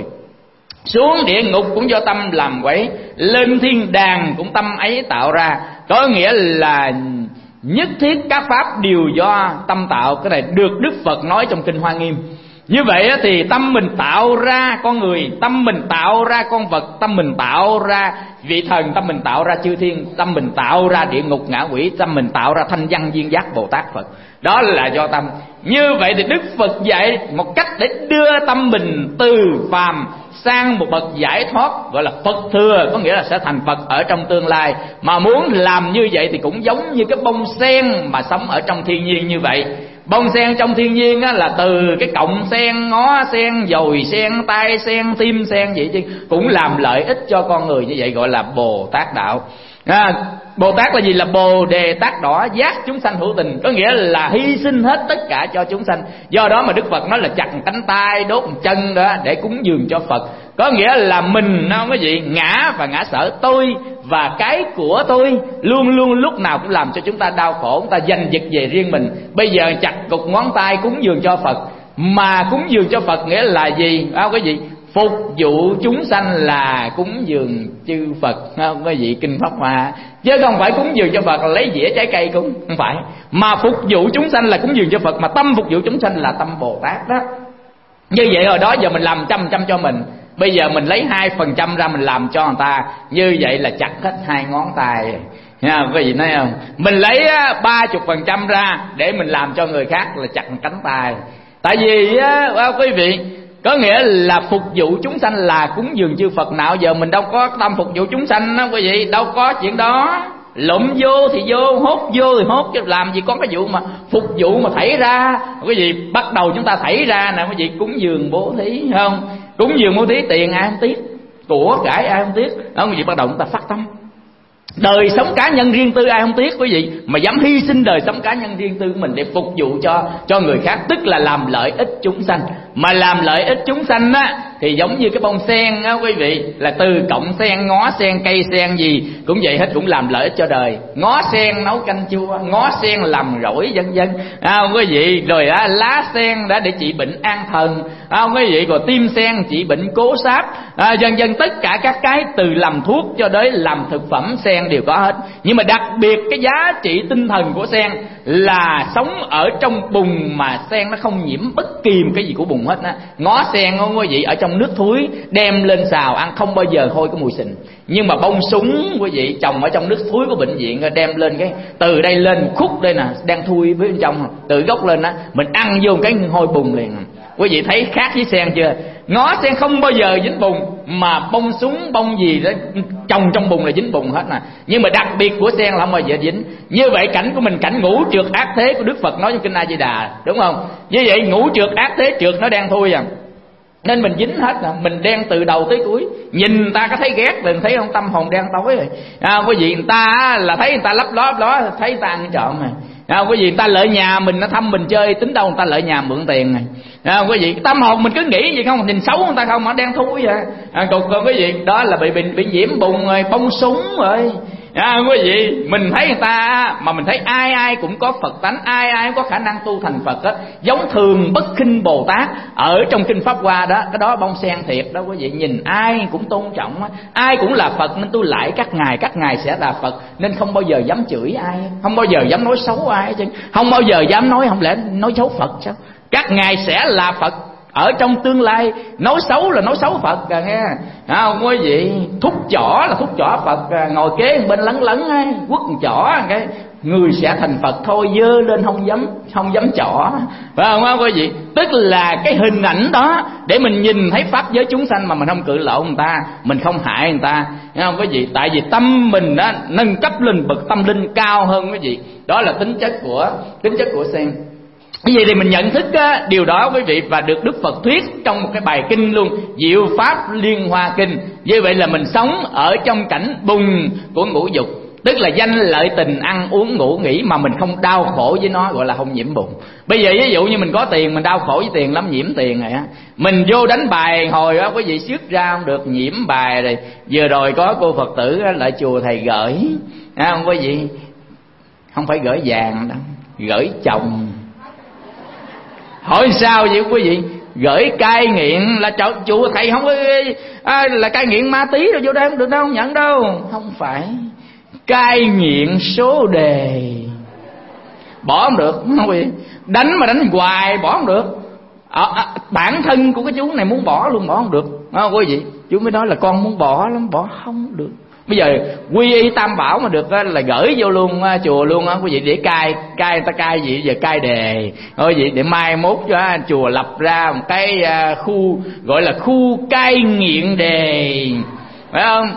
Xuống địa ngục cũng do tâm làm quấy, lên thiên đàng cũng tâm ấy tạo ra. Có nghĩa là nhất thiết các pháp đều do tâm tạo. Cái này được Đức Phật nói trong Kinh Hoa Nghiêm. Như vậy thì tâm mình tạo ra con người, tâm mình tạo ra con vật, tâm mình tạo ra vị thần, tâm mình tạo ra chư thiên, tâm mình tạo ra địa ngục ngạ quỷ, tâm mình tạo ra thanh văn duyên giác Bồ Tát Phật. Đó là do tâm. Như vậy thì Đức Phật dạy một cách để đưa tâm mình từ phàm sang một bậc giải thoát, gọi là Phật thừa, có nghĩa là sẽ thành Phật ở trong tương lai. Mà muốn làm như vậy thì cũng giống như cái bông sen mà sống ở trong thiên nhiên như vậy. Bông sen trong thiên nhiên á, là từ cái cọng sen, ngó sen, dồi sen, tai sen, tim sen vậy chứ, cũng làm lợi ích cho con người, như vậy gọi là Bồ Tát đạo. À, Bồ Tát là gì? Là Bồ Đề Tát Đỏ, giác chúng sanh hữu tình, có nghĩa là hy sinh hết tất cả cho chúng sanh. Do đó mà Đức Phật nói là chặt cánh tay, đốt chân đó để cúng dường cho Phật. Có nghĩa là mình không có gì ngã và ngã sở, tôi và cái của tôi luôn luôn lúc nào cũng làm cho chúng ta đau khổ, chúng ta giành giật về riêng mình. Bây giờ chặt cục ngón tay cúng dường cho Phật, mà cúng dường cho Phật nghĩa là gì? Không có gì phục vụ chúng sanh là cúng dường chư Phật, không có gì Kinh Pháp Hoa, chứ không phải cúng dường cho Phật là lấy dĩa trái cây cúng, không phải. Mà phục vụ chúng sanh là cúng dường cho Phật, mà tâm phục vụ chúng sanh là tâm Bồ Tát đó. Như vậy hồi đó giờ mình làm trăm trăm cho mình, bây giờ mình lấy hai phần trăm ra mình làm cho người ta, như vậy là chặt hết hai ngón tay. Nha, quý vị nói không? Mình lấy ba chục phần trăm ra để mình làm cho người khác là chặt cánh tay. Tại vì á, quý vị, có nghĩa là phục vụ chúng sanh là cúng dường chư Phật. Nào giờ mình đâu có tâm phục vụ chúng sanh đó quý vị, đâu có chuyện đó. Lụm vô thì vô, hốt vô thì hốt, chứ làm gì có cái vụ mà phục vụ mà thảy ra. Quý vị, bắt đầu chúng ta thảy ra nè quý vị, cúng dường bố thí, không? Cúng dường bố thí tiền ai không tiếc, của cải ai không tiếc, đó quý vị, bắt đầu chúng ta phát tâm. Đời sống cá nhân riêng tư ai không tiếc quý vị, mà dám hy sinh đời sống cá nhân riêng tư của mình để phục vụ cho cho người khác, tức là làm lợi ích chúng sanh. Mà làm lợi ích chúng sanh á thì giống như cái bông sen á quý vị, là từ cọng sen, ngó sen, cây sen gì cũng vậy hết, cũng làm lợi ích cho đời. Ngó sen nấu canh chua, ngó sen làm rỗi vân vân, à, quý vị. Rồi á, lá sen đã để trị bệnh an thần, à, quý vị. Rồi tim sen trị bệnh cố sáp, à, vân vân. Tất cả các cái từ làm thuốc cho đến làm thực phẩm sen đều có hết. Nhưng mà đặc biệt cái giá trị tinh thần của sen là sống ở trong bùn mà sen nó không nhiễm bất kỳ một cái gì của bùn hết á. Ngó sen ngon quý vị, ở trong nước thúi đem lên xào ăn không bao giờ hôi cái mùi xình. Nhưng mà bông súng quý vị trồng ở trong nước thúi của bệnh viện, đem lên cái từ đây lên khúc đây nè, đang thui với bên trong, từ gốc lên á, mình ăn vô cái hôi bùn liền. Quý vị thấy khác với sen chưa? Ngó sen không bao giờ dính bùn, mà bông súng bông gì đó trồng trong bùn là dính bùn hết nè. Nhưng mà đặc biệt của sen là không bao giờ dính. Như vậy cảnh của mình, cảnh ngũ trượt ác thế của Đức Phật nói trong Kinh A Di Đà, đúng không? Như vậy ngũ trượt ác thế, trượt nó đang thui à, nên mình dính hết nè, mình đen từ đầu tới cuối. Nhìn người ta có thấy ghét liền, thấy không, tâm hồn đen tối rồi. À, quý vị, người ta là thấy người ta lấp ló ló, thấy người ta ăn trộm rồi. À, quý vị, người ta lợi nhà mình, nó thăm mình chơi, tính đâu người ta lợi nhà mượn tiền này. À, quý vị, tâm hồn mình cứ nghĩ gì không, nhìn xấu người ta không, mà đen thui vậy. À, còn, còn quý vị, đó là bị bị, bị nhiễm bùn rồi, bông súng rồi. À, quý vị, mình thấy người ta mà mình thấy ai ai cũng có Phật tánh, ai ai cũng có khả năng tu thành Phật á, giống Thường Bất Khinh Bồ Tát ở trong Kinh Pháp Hoa đó, cái đó bông sen thiệt đó quý vị, nhìn ai cũng tôn trọng á, ai cũng là Phật nên tôi lại các ngài, các ngài sẽ là Phật, nên không bao giờ dám chửi ai, không bao giờ dám nói xấu ai chứ, không bao giờ dám nói, không lẽ nói xấu Phật sao? Các ngài sẽ là Phật ở trong tương lai, nói xấu là nói xấu Phật à, nghe không quý vị? Thúc chỏ là thúc chỏ Phật à, ngồi kế bên lấn lấn á, quất chỏ cái người sẽ thành Phật thôi, dơ lên không dám không dám chỏ, phải không á quý vị? Tức là cái hình ảnh đó để mình nhìn thấy pháp giới chúng sanh mà mình không cự lộn người ta, mình không hại người ta, thấy không quý vị? Tại vì tâm mình đó nâng cấp lên bậc tâm linh cao hơn quý vị. Đó là tính chất của tính chất của sen. Như vậy thì mình nhận thức á, điều đó quý vị, và được Đức Phật thuyết trong một cái bài kinh luôn, Diệu Pháp Liên Hoa Kinh. Như vậy là mình sống ở trong cảnh bùng của ngũ dục, tức là danh lợi tình, ăn uống ngủ nghỉ mà mình không đau khổ với nó, gọi là không nhiễm bùn. Bây giờ ví dụ như mình có tiền, mình đau khổ với tiền lắm, nhiễm tiền này á. Mình vô đánh bài hồi á quý vị xuất ra không được, nhiễm bài rồi. Vừa rồi có cô Phật tử lại chùa thầy gửi, à, không quý vị, không phải gửi vàng đâu, gửi chồng. Hỏi sao vậy quý vị? Gửi cai nghiện, là chùa thầy không có à, là cai nghiện ma tí rồi vô đây không được đâu, không nhận đâu. Không phải, cai nghiện số đề, bỏ không được, không quý vị. Đánh mà đánh hoài bỏ không được. À, à, bản thân của cái chú này muốn bỏ luôn, bỏ không được, à, quý vị. Chú mới nói là con muốn bỏ lắm, bỏ không được. Bây giờ quy y tam bảo mà được là gửi vô luôn chùa luôn á quý vị, để cai cai ta cai gì giờ cai đề thôi vậy, để mai mốt cho chùa lập ra một cái khu gọi là khu cai nghiện đề, phải không?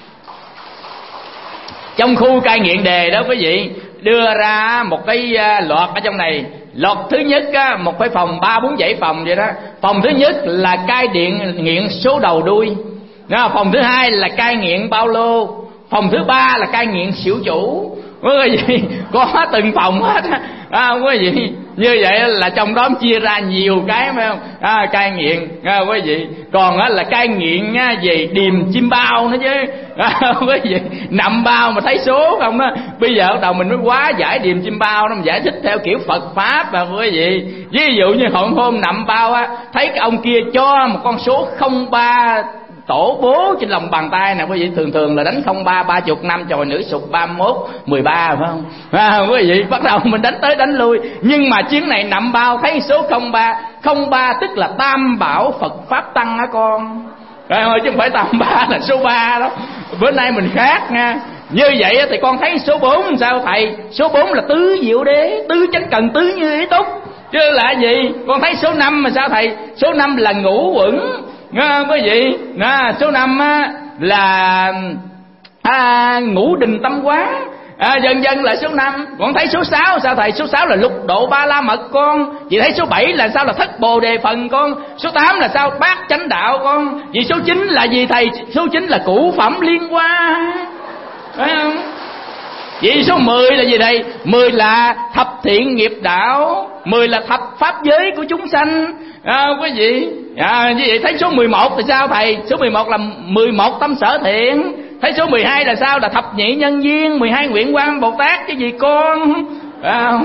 Trong khu cai nghiện đề đó quý vị đưa ra một cái loạt ở trong này. Loạt thứ nhất á, một cái phòng ba bốn dãy phòng vậy đó. Phòng thứ nhất là cai điện nghiện số đầu đuôi. Đó, phòng thứ hai là cai nghiện bao lô, phòng thứ ba là cai nghiện xỉu chủ. Quý vị có từng phòng hết à, quý vị. Như vậy là trong đó chia ra nhiều cái, phải không? À, cai nghiện à, quý vị. Còn á, là cai nghiện á, về điềm chim bao nữa chứ à, quý vị. Nằm bao mà thấy số không đó. Bây giờ bắt đầu mình mới quá giải điềm chim bao, nó mình giải thích theo kiểu Phật Pháp mà quý vị. Ví dụ như hôm hôm nằm bao á, thấy cái ông kia cho một con số không ba tổ bố trên lòng bàn tay nè quý vị, thường thường là đánh không ba ba chục năm, chòi nữ sụt ba mốt mười ba, phải không à, quý vị? Bắt đầu mình đánh tới đánh lui, nhưng mà chuyến này nằm bao thấy số không ba, không ba tức là tam bảo Phật Pháp Tăng á con, rồi thôi, chứ không phải tam ba là số ba đó. Bữa nay mình khác nha. Như vậy thì con thấy số bốn sao thầy? Số bốn là tứ diệu đế, tứ chánh cần tứ như ý túc, chứ là gì? Con thấy số năm mà sao thầy? Số năm là ngũ uẩn, nghe quý vị. À, số năm á, là à, ngũ đình tâm quán, à, dần dần là số năm. Còn thấy số sáu sao thầy? Số sáu là lục độ ba la mật con. Chị thấy số bảy là sao? Là thất bồ đề phần con. Số tám là sao? bát chánh đạo con. Vì số chín là gì thầy? Số chín là cửu phẩm liên hoa, phải không? Vậy số mười là gì đây? mười là thập thiện nghiệp đạo, mười là thập pháp giới của chúng sanh, à, quý vị. À, như vậy thấy số mười một thì sao thầy? Số mười một là mười một tâm sở thiện. Thấy số mười hai là sao? Là thập nhị nhân duyên, mười hai nguyện quan Bồ Tát cái gì con, à,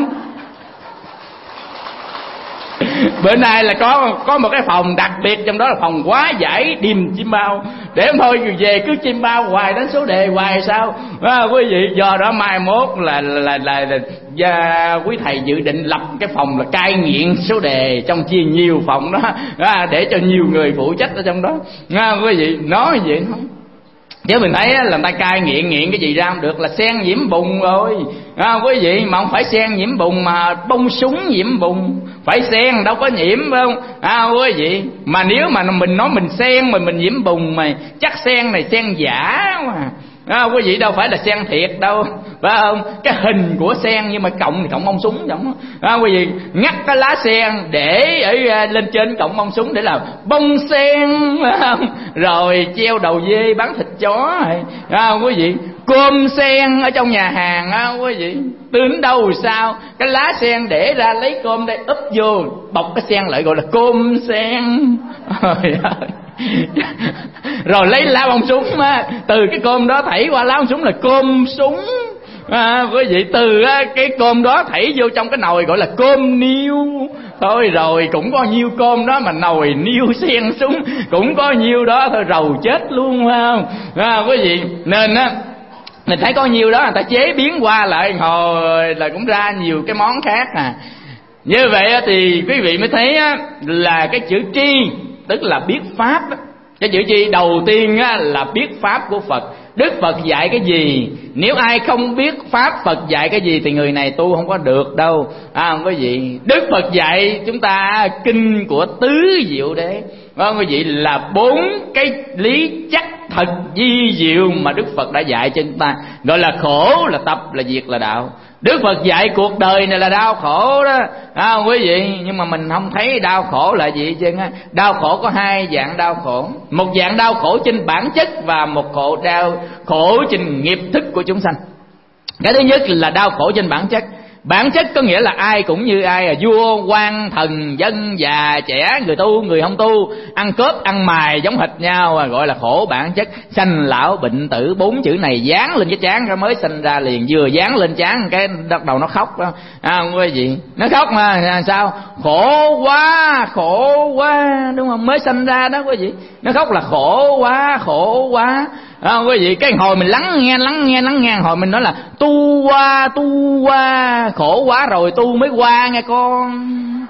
bữa nay là có có một cái phòng đặc biệt, trong đó là phòng quá giải điềm chim bao, để thôi về cứ chim bao hoài đến số đề hoài sao, à, quý vị. Do đó mai mốt là là là, là, là, là quý thầy dự định lập cái phòng là cai nghiện số đề, trong chia nhiều phòng đó, à, để cho nhiều người phụ trách ở trong đó, à, quý vị. Nói vậy không? Chứ mình thấy là người ta cai nghiện, nghiện cái gì ra không được, là sen nhiễm bùn rồi, à, quý vị. Mà không phải sen nhiễm bùn mà bông súng nhiễm bùn, phải sen đâu có nhiễm, phải không, à, quý vị. Mà nếu mà mình nói mình sen mà mình nhiễm bùn mà chắc sen này sen giả mà, à, quý vị, đâu phải là sen thiệt đâu, phải không? Cái hình của sen nhưng mà cộng thì cộng bông súng giống, à, quý vị. Ngắt cái lá sen để ở lên trên cộng bông súng để làm bông sen, phải không? Rồi treo đầu dê bán thịt chó, à, quý vị. Cơm sen ở trong nhà hàng, á, quý vị. Đến đâu sao? Cái lá sen để ra lấy cơm đây úp vô, bọc cái sen lại gọi là cơm sen. Trời ơi. Rồi lấy lá bông súng á, từ cái cơm đó thảy qua lá bông súng là cơm súng, à, quý vị. Từ á, cái cơm đó thảy vô trong cái nồi gọi là cơm niêu. Thôi rồi cũng có nhiêu cơm đó mà nồi niêu sen súng cũng có nhiêu đó thôi, rầu chết luôn, phải không, à, quý vị. Nên á mình thấy có nhiêu đó người ta chế biến qua lại hồi là cũng ra nhiều cái món khác à. Như vậy thì quý vị mới thấy á, là cái chữ tri tức là biết pháp, Cái chữ chi đầu tiên á, là biết pháp của Phật. Đức Phật dạy cái gì? Nếu ai không biết pháp Phật dạy cái gì thì người này tu không có được đâu. À, không có gì. Đức Phật dạy chúng ta kinh của tứ diệu đế, không quý vị, là bốn cái lý chắc thật di diệu mà Đức Phật đã dạy cho chúng ta. Gọi là khổ, là tập, là diệt, là đạo. Đức Phật dạy cuộc đời này là đau khổ đó, à, quý vị. Nhưng mà mình không thấy đau khổ là gì chứ. Đau khổ có hai dạng đau khổ. Một dạng đau khổ trên bản chất, và một khổ đau khổ trên nghiệp thức của chúng sanh. Cái thứ nhất là đau khổ trên bản chất. Bản chất có nghĩa là ai cũng như ai, là vua, quan, thần, dân, già, trẻ, người tu, người không tu, ăn cướp, ăn mài giống hệt nhau, gọi là khổ bản chất. Sanh lão bệnh tử, bốn chữ này dán lên cái trán ra mới sinh ra liền, vừa dán lên trán cái bắt đầu nó khóc đó. À, không có gì, nó khóc mà sao? Khổ quá, khổ quá, đúng không? Mới sinh ra đó quý vị, nó khóc là khổ quá, khổ quá. À, quý vị, cái hồi mình lắng nghe, lắng nghe, lắng nghe, hồi mình nói là tu qua, tu qua, khổ quá rồi tu mới qua nghe con.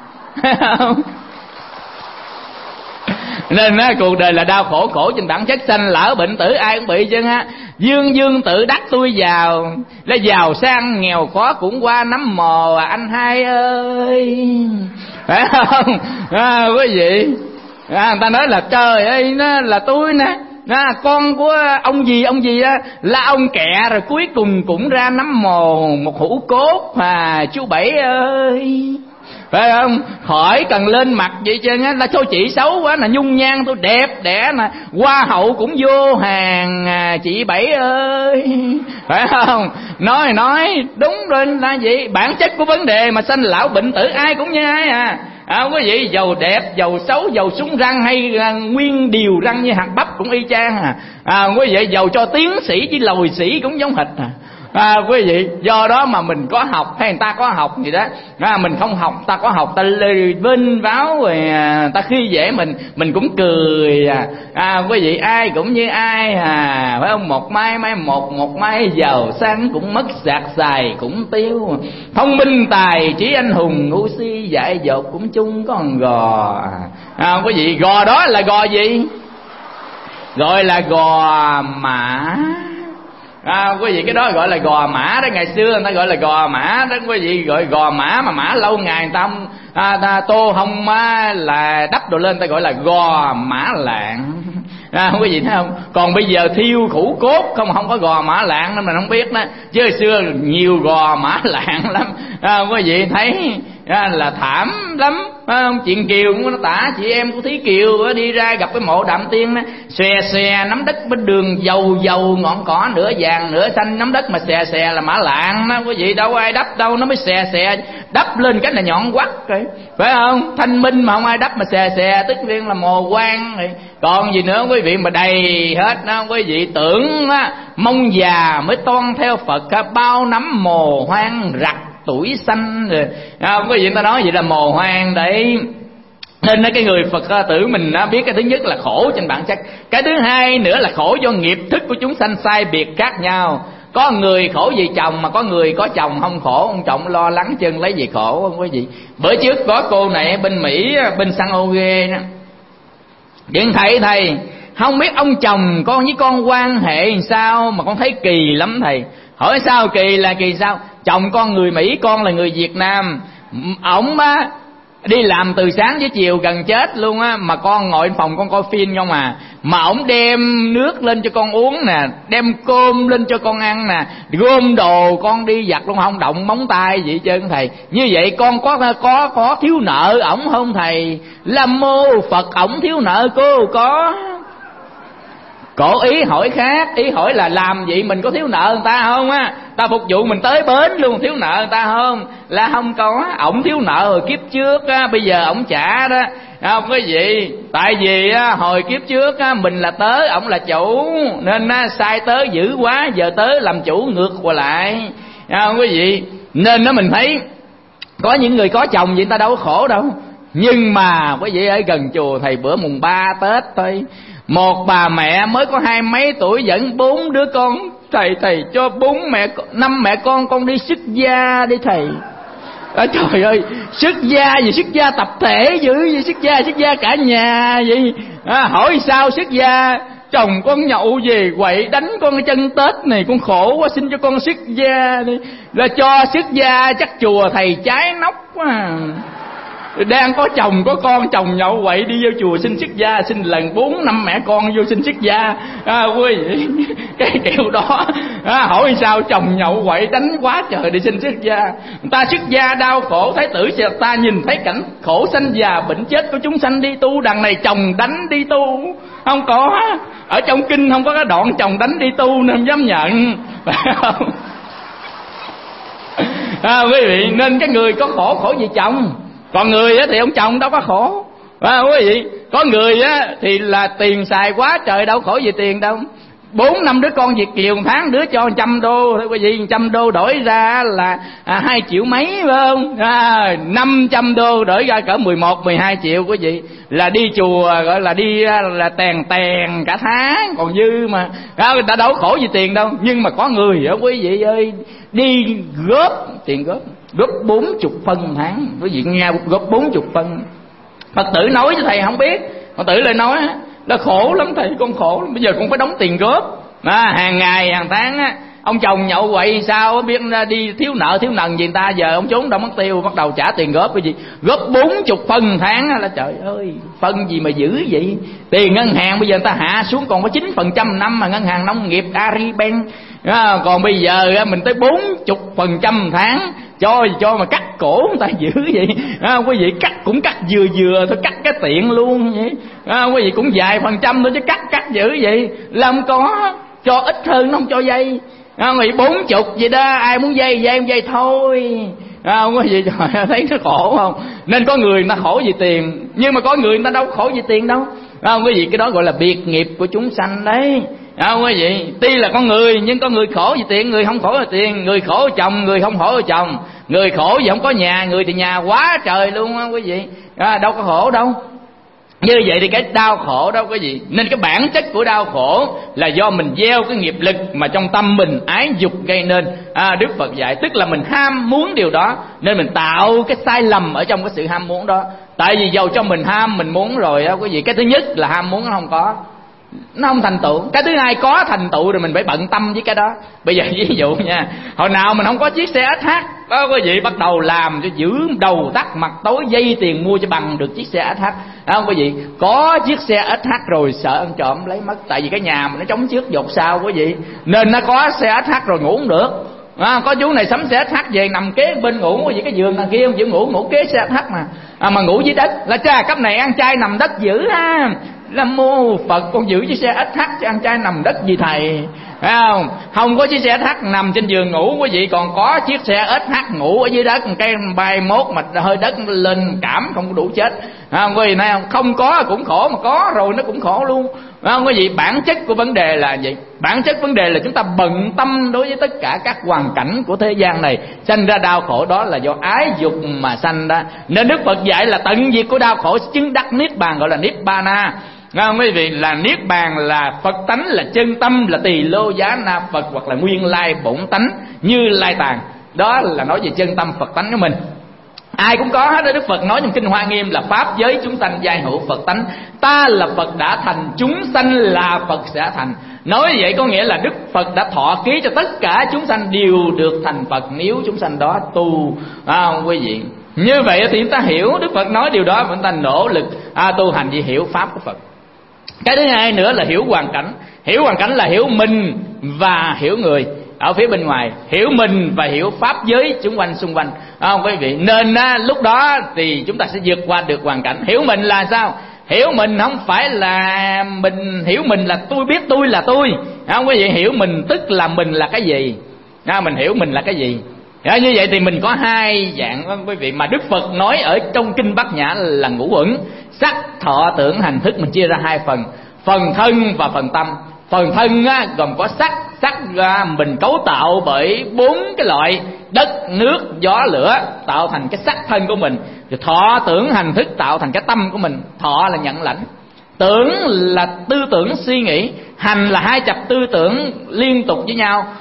Nên á, cuộc đời là đau khổ, khổ trên bản chất. Sanh lão bệnh tử ai cũng bị chứ ha. Dương dương tự đắc tôi giàu, là giàu sang nghèo khó cũng qua nắm mồ à, anh hai ơi, phải không? À, quý vị, à, người ta nói là trời ơi, nó là tôi nè, à, con của ông gì ông gì á, là ông kẹ, rồi cuối cùng cũng ra nắm mồ một hũ cốt à, chú Bảy ơi, phải không? Khỏi cần lên mặt vậy chứ á, là thôi chị xấu quá, là nhung nhan tôi đẹp đẽ nè, hoa hậu cũng vô hàng à, chị Bảy ơi, phải không? Nói nói đúng rồi là vậy. Bản chất của vấn đề mà sanh lão bệnh tử ai cũng như ai à. À, quý vị, giàu đẹp, giàu xấu, giàu súng răng hay à, nguyên điều răng như hạt bắp cũng y chang à. À, quý vị, giàu cho tiến sĩ với lồi sĩ cũng giống hệt à. À, quý vị, do đó mà mình có học hay người ta có học gì đó, à, mình không học, ta có học, ta lê vinh váo rồi à, ta khi dễ mình, mình cũng cười à. À, quý vị, ai cũng như ai à, phải không? Một mai mai một, một mai giàu sang cũng mất, sạc xài cũng tiêu, thông minh tài trí anh hùng, ngu si dại dột cũng chung con gò. À, quý vị, gò đó là gò gì? Gọi là gò mã. À, quý vị, cái đó gọi là gò mã đó. Ngày xưa người ta gọi là gò mã đó quý vị, gọi gò mã, mà mã lâu ngày người ta không à, ta tô hông á, là đắp đồ lên, ta gọi là gò mã lạng. À, quý vị thấy không? Còn bây giờ thiêu khủ cốt không, không có gò mã lạng nên mình không biết đó, chứ hồi xưa nhiều gò mã lạng lắm. À, quý vị thấy à, là thảm lắm. À, chuyện Kiều cũng nó tả chị em của Thí Kiều đi ra gặp cái mộ Đạm Tiên đó, xòe xòe nắm đất bên đường, dầu dầu ngọn cỏ nửa vàng nửa xanh, nắm đất mà xòe xòe là mã lạng đó quý vị. Đâu ai đắp đâu, nó mới xòe xòe, đắp lên cái là nhọn quắt rồi, phải không? Thanh minh mà không ai đắp mà xòe xòe, tức riêng là mồ quan rồi. Còn gì nữa quý vị, mà đầy hết đó quý vị. Tưởng á, mông già mới toan theo Phật á, bao nắm mồ hoang rặt tuổi xanh rồi. À, quý vị, người ta nói vậy là mồ hoang đấy. Nên cái người Phật tử mình biết cái thứ nhất là khổ trên bản chất. Cái thứ hai nữa là khổ do nghiệp thức của chúng sanh sai biệt khác nhau. Có người khổ vì chồng, mà có người có chồng không khổ, ông chồng lo lắng chân lấy gì khổ không quý vị. Bữa trước có cô này bên Mỹ, bên San Jose đó, điện thầy thầy không biết ông chồng con với con quan hệ làm sao mà con thấy kỳ lắm thầy. Hỏi sao kỳ là kỳ sao? Chồng con người Mỹ, con là người Việt Nam. Ổng á đi làm từ sáng tới chiều gần chết luôn á, mà con ngồi phòng con coi phim không à. Mà ổng đem nước lên cho con uống nè, đem cơm lên cho con ăn nè, gom đồ con đi giặt luôn, không động móng tay gì hết trơn thầy. Như vậy con có có có thiếu nợ ổng không thầy? Nam mô Phật, ổng thiếu nợ cô có. Cổ ý hỏi khác, ý hỏi là làm vậy mình có thiếu nợ người ta không á? Ta phục vụ mình tới bến luôn, thiếu nợ người ta không? Là không có. Ổng thiếu nợ hồi kiếp trước á, bây giờ ổng trả đó, không quý vị. Tại vì á, hồi kiếp trước á, mình là tớ, ổng là chủ, nên á, sai tớ dữ quá, giờ tớ làm chủ ngược qua lại, không quý vị. Nên nó mình thấy có những người có chồng vậy người ta đâu có khổ đâu. Nhưng mà quý vị, ở gần chùa thầy bữa mùng ba Tết thôi, một bà mẹ mới có hai mấy tuổi dẫn bốn đứa con. Thầy thầy cho bốn mẹ năm mẹ con con đi xuất gia đi thầy. À, trời ơi, xuất gia gì xuất gia tập thể dữ gì, xuất gia xuất gia cả nhà vậy. À, hỏi sao xuất gia, chồng con nhậu về quậy đánh con cái chân Tết này, con khổ quá, xin cho con xuất gia đi. Là cho xuất gia chắc chùa thầy trái nóc quá. Đang có chồng có con, chồng nhậu quậy đi vô chùa xin xuất gia, xin lần bốn năm mẹ con vô xin xuất gia. À, quý vị, cái kiểu đó à, hỏi sao chồng nhậu quậy đánh quá trời đi xin xuất gia. Người ta xuất gia đau khổ, thái tử sẽ ta nhìn thấy cảnh khổ sanh già bệnh chết của chúng sanh đi tu, đằng này chồng đánh đi tu. Không có, ở trong kinh không có cái đoạn chồng đánh đi tu nên không dám nhận, phải không? À, quý vị, nên cái người có khổ khổ vì chồng, còn người á thì ông chồng đâu có khổ. À, quý vị, có người á thì là tiền xài quá trời, đâu khổ vì tiền đâu. Bốn năm đứa con Việt kiều một tháng đứa cho trăm đô, quý vị, trăm đô đổi ra là à, hai triệu mấy, phải không? À, năm trăm đô đổi ra cỡ mười một, mười hai triệu, quý vị, là đi chùa gọi là đi là tèn tèn cả tháng, còn dư mà. À, người ta đâu khổ vì tiền đâu. Nhưng mà có người á quý vị ơi, đi góp tiền góp góp bốn chục phân một tháng, quý vị nghe, góp bốn chục phân. Phật tử nói cho thầy không biết, Phật tử lại nói là khổ lắm thầy, con khổ lắm, bây giờ con phải đóng tiền góp. À, hàng ngày hàng tháng á, ông chồng nhậu quậy sao biết đi thiếu nợ thiếu nần gì người ta, giờ ông trốn đâu mất tiêu, bắt đầu trả tiền góp cái gì, góp bốn chục phần tháng á, là trời ơi, phân gì mà dữ vậy. Tiền ngân hàng bây giờ người ta hạ xuống còn có chín phần trăm năm, mà ngân hàng nông nghiệp Agribank à, còn bây giờ á, mình tới bốn chục phần trăm tháng, cho cho mà cắt cổ người ta dữ vậy. À, quý vị, cắt cũng cắt vừa vừa thôi, cắt cái tiện luôn vậy. À, quý vị, cũng vài phần trăm thôi chứ cắt cắt dữ vậy, làm có cho ít hơn nó không cho dây. À, quý vị, bốn chục vậy đó, ai muốn dây dây không dây thôi. À, quý vị, trời, thấy nó khổ không? Nên có người người ta khổ vì tiền, nhưng mà có người người ta đâu khổ vì tiền đâu. À, quý vị, cái đó gọi là biệt nghiệp của chúng sanh đấy. À, quý vị, tuy là con người nhưng có người khổ vì tiền, người không khổ vì tiền. Người khổ vì chồng, người không khổ vì chồng. Người khổ vì không có nhà, người thì nhà quá trời luôn á quý vị. À, đâu có khổ đâu. Như vậy thì cái đau khổ đâu có gì. Nên cái bản chất của đau khổ là do mình gieo cái nghiệp lực mà trong tâm mình ái dục gây nên. À, Đức Phật dạy tức là mình ham muốn điều đó, nên mình tạo cái sai lầm ở trong cái sự ham muốn đó. Tại vì dầu cho mình ham mình muốn rồi đó quý vị, cái thứ nhất là ham muốn nó không có, nó không thành tựu. Cái thứ hai có thành tựu rồi mình phải bận tâm với cái đó. Bây giờ ví dụ nha, hồi nào mình không có chiếc xe ét hát đó quý vị, bắt đầu làm cho giữ đầu tắt mặt tối, dây tiền mua cho bằng được chiếc xe ét hát đó không quý vị. Có chiếc xe ét hát rồi sợ ăn trộm lấy mất, tại vì cái nhà mình nó chống trước dột sau quý vị, nên nó có xe ét hát rồi ngủ không được. À, có chú này sắm xe ét hát về nằm kế bên ngủ, quý vị, cái giường đằng kia không chịu ngủ, ngủ kế xe ét hát mà. À, mà ngủ dưới đất là cha cấp này ăn chay nằm đất dữ ha. Nam mô Phật, con giữ chiếc xe ét hát chứ ăn chay nằm đất gì thầy. Thấy không? Không có chiếc xe ét hát nằm trên giường ngủ quý vị, còn có chiếc xe ét hát ngủ ở dưới đất, cái bay mốt mà hơi đất lên cảm không có đủ chết. Thấy không quý vị? Thấy không? Không có cũng khổ, mà có rồi nó cũng khổ luôn. Thấy không quý vị? Bản chất của vấn đề là gì? Bản chất vấn đề là chúng ta bận tâm đối với tất cả các hoàn cảnh của thế gian này, sanh ra đau khổ đó là do ái dục mà sanh ra. Nên Đức Phật dạy là tận diệt của đau khổ chứng đắc niết bàn, gọi là niết bàn. Nghe không quý vị? Là niết bàn là Phật tánh, là chân tâm, là tỳ lô giá na Phật, hoặc là nguyên lai bổn tánh Như Lai Tạng. Đó là nói về chân tâm Phật tánh của mình. Ai cũng có hết đó. Đức Phật nói trong kinh Hoa Nghiêm là pháp giới chúng sanh giai hữu Phật tánh, ta là Phật đã thành, chúng sanh là Phật sẽ thành. Nói vậy có nghĩa là Đức Phật đã thọ ký cho tất cả chúng sanh đều được thành Phật nếu chúng sanh đó tu. À, quý vị, như vậy thì chúng ta hiểu Đức Phật nói điều đó, chúng ta nỗ lực à, tu hành vì hiểu pháp của Phật. Cái thứ hai nữa là hiểu hoàn cảnh. Hiểu hoàn cảnh là hiểu mình và hiểu người ở phía bên ngoài, hiểu mình và hiểu pháp giới xung quanh xung quanh. Không quý vị? Nên á, lúc đó thì chúng ta sẽ vượt qua được hoàn cảnh. Hiểu mình là sao? Hiểu mình không phải là mình hiểu mình là tôi biết tôi là tôi. Không quý vị? Hiểu mình tức là mình là cái gì? À, mình hiểu mình là cái gì? À, như vậy thì mình có hai dạng quý vị mà Đức Phật nói ở trong kinh Bát Nhã là ngũ uẩn, sắc thọ tưởng hành thức. Mình chia ra hai phần, phần thân và phần tâm. Phần thân á, gồm có sắc, sắc ra mình cấu tạo bởi bốn cái loại đất, nước, gió, lửa tạo thành cái sắc thân của mình. Rồi thọ tưởng hành thức tạo thành cái tâm của mình. Thọ là nhận lãnh, tưởng là tư tưởng suy nghĩ, hành là hai chập tư tưởng liên tục với nhau.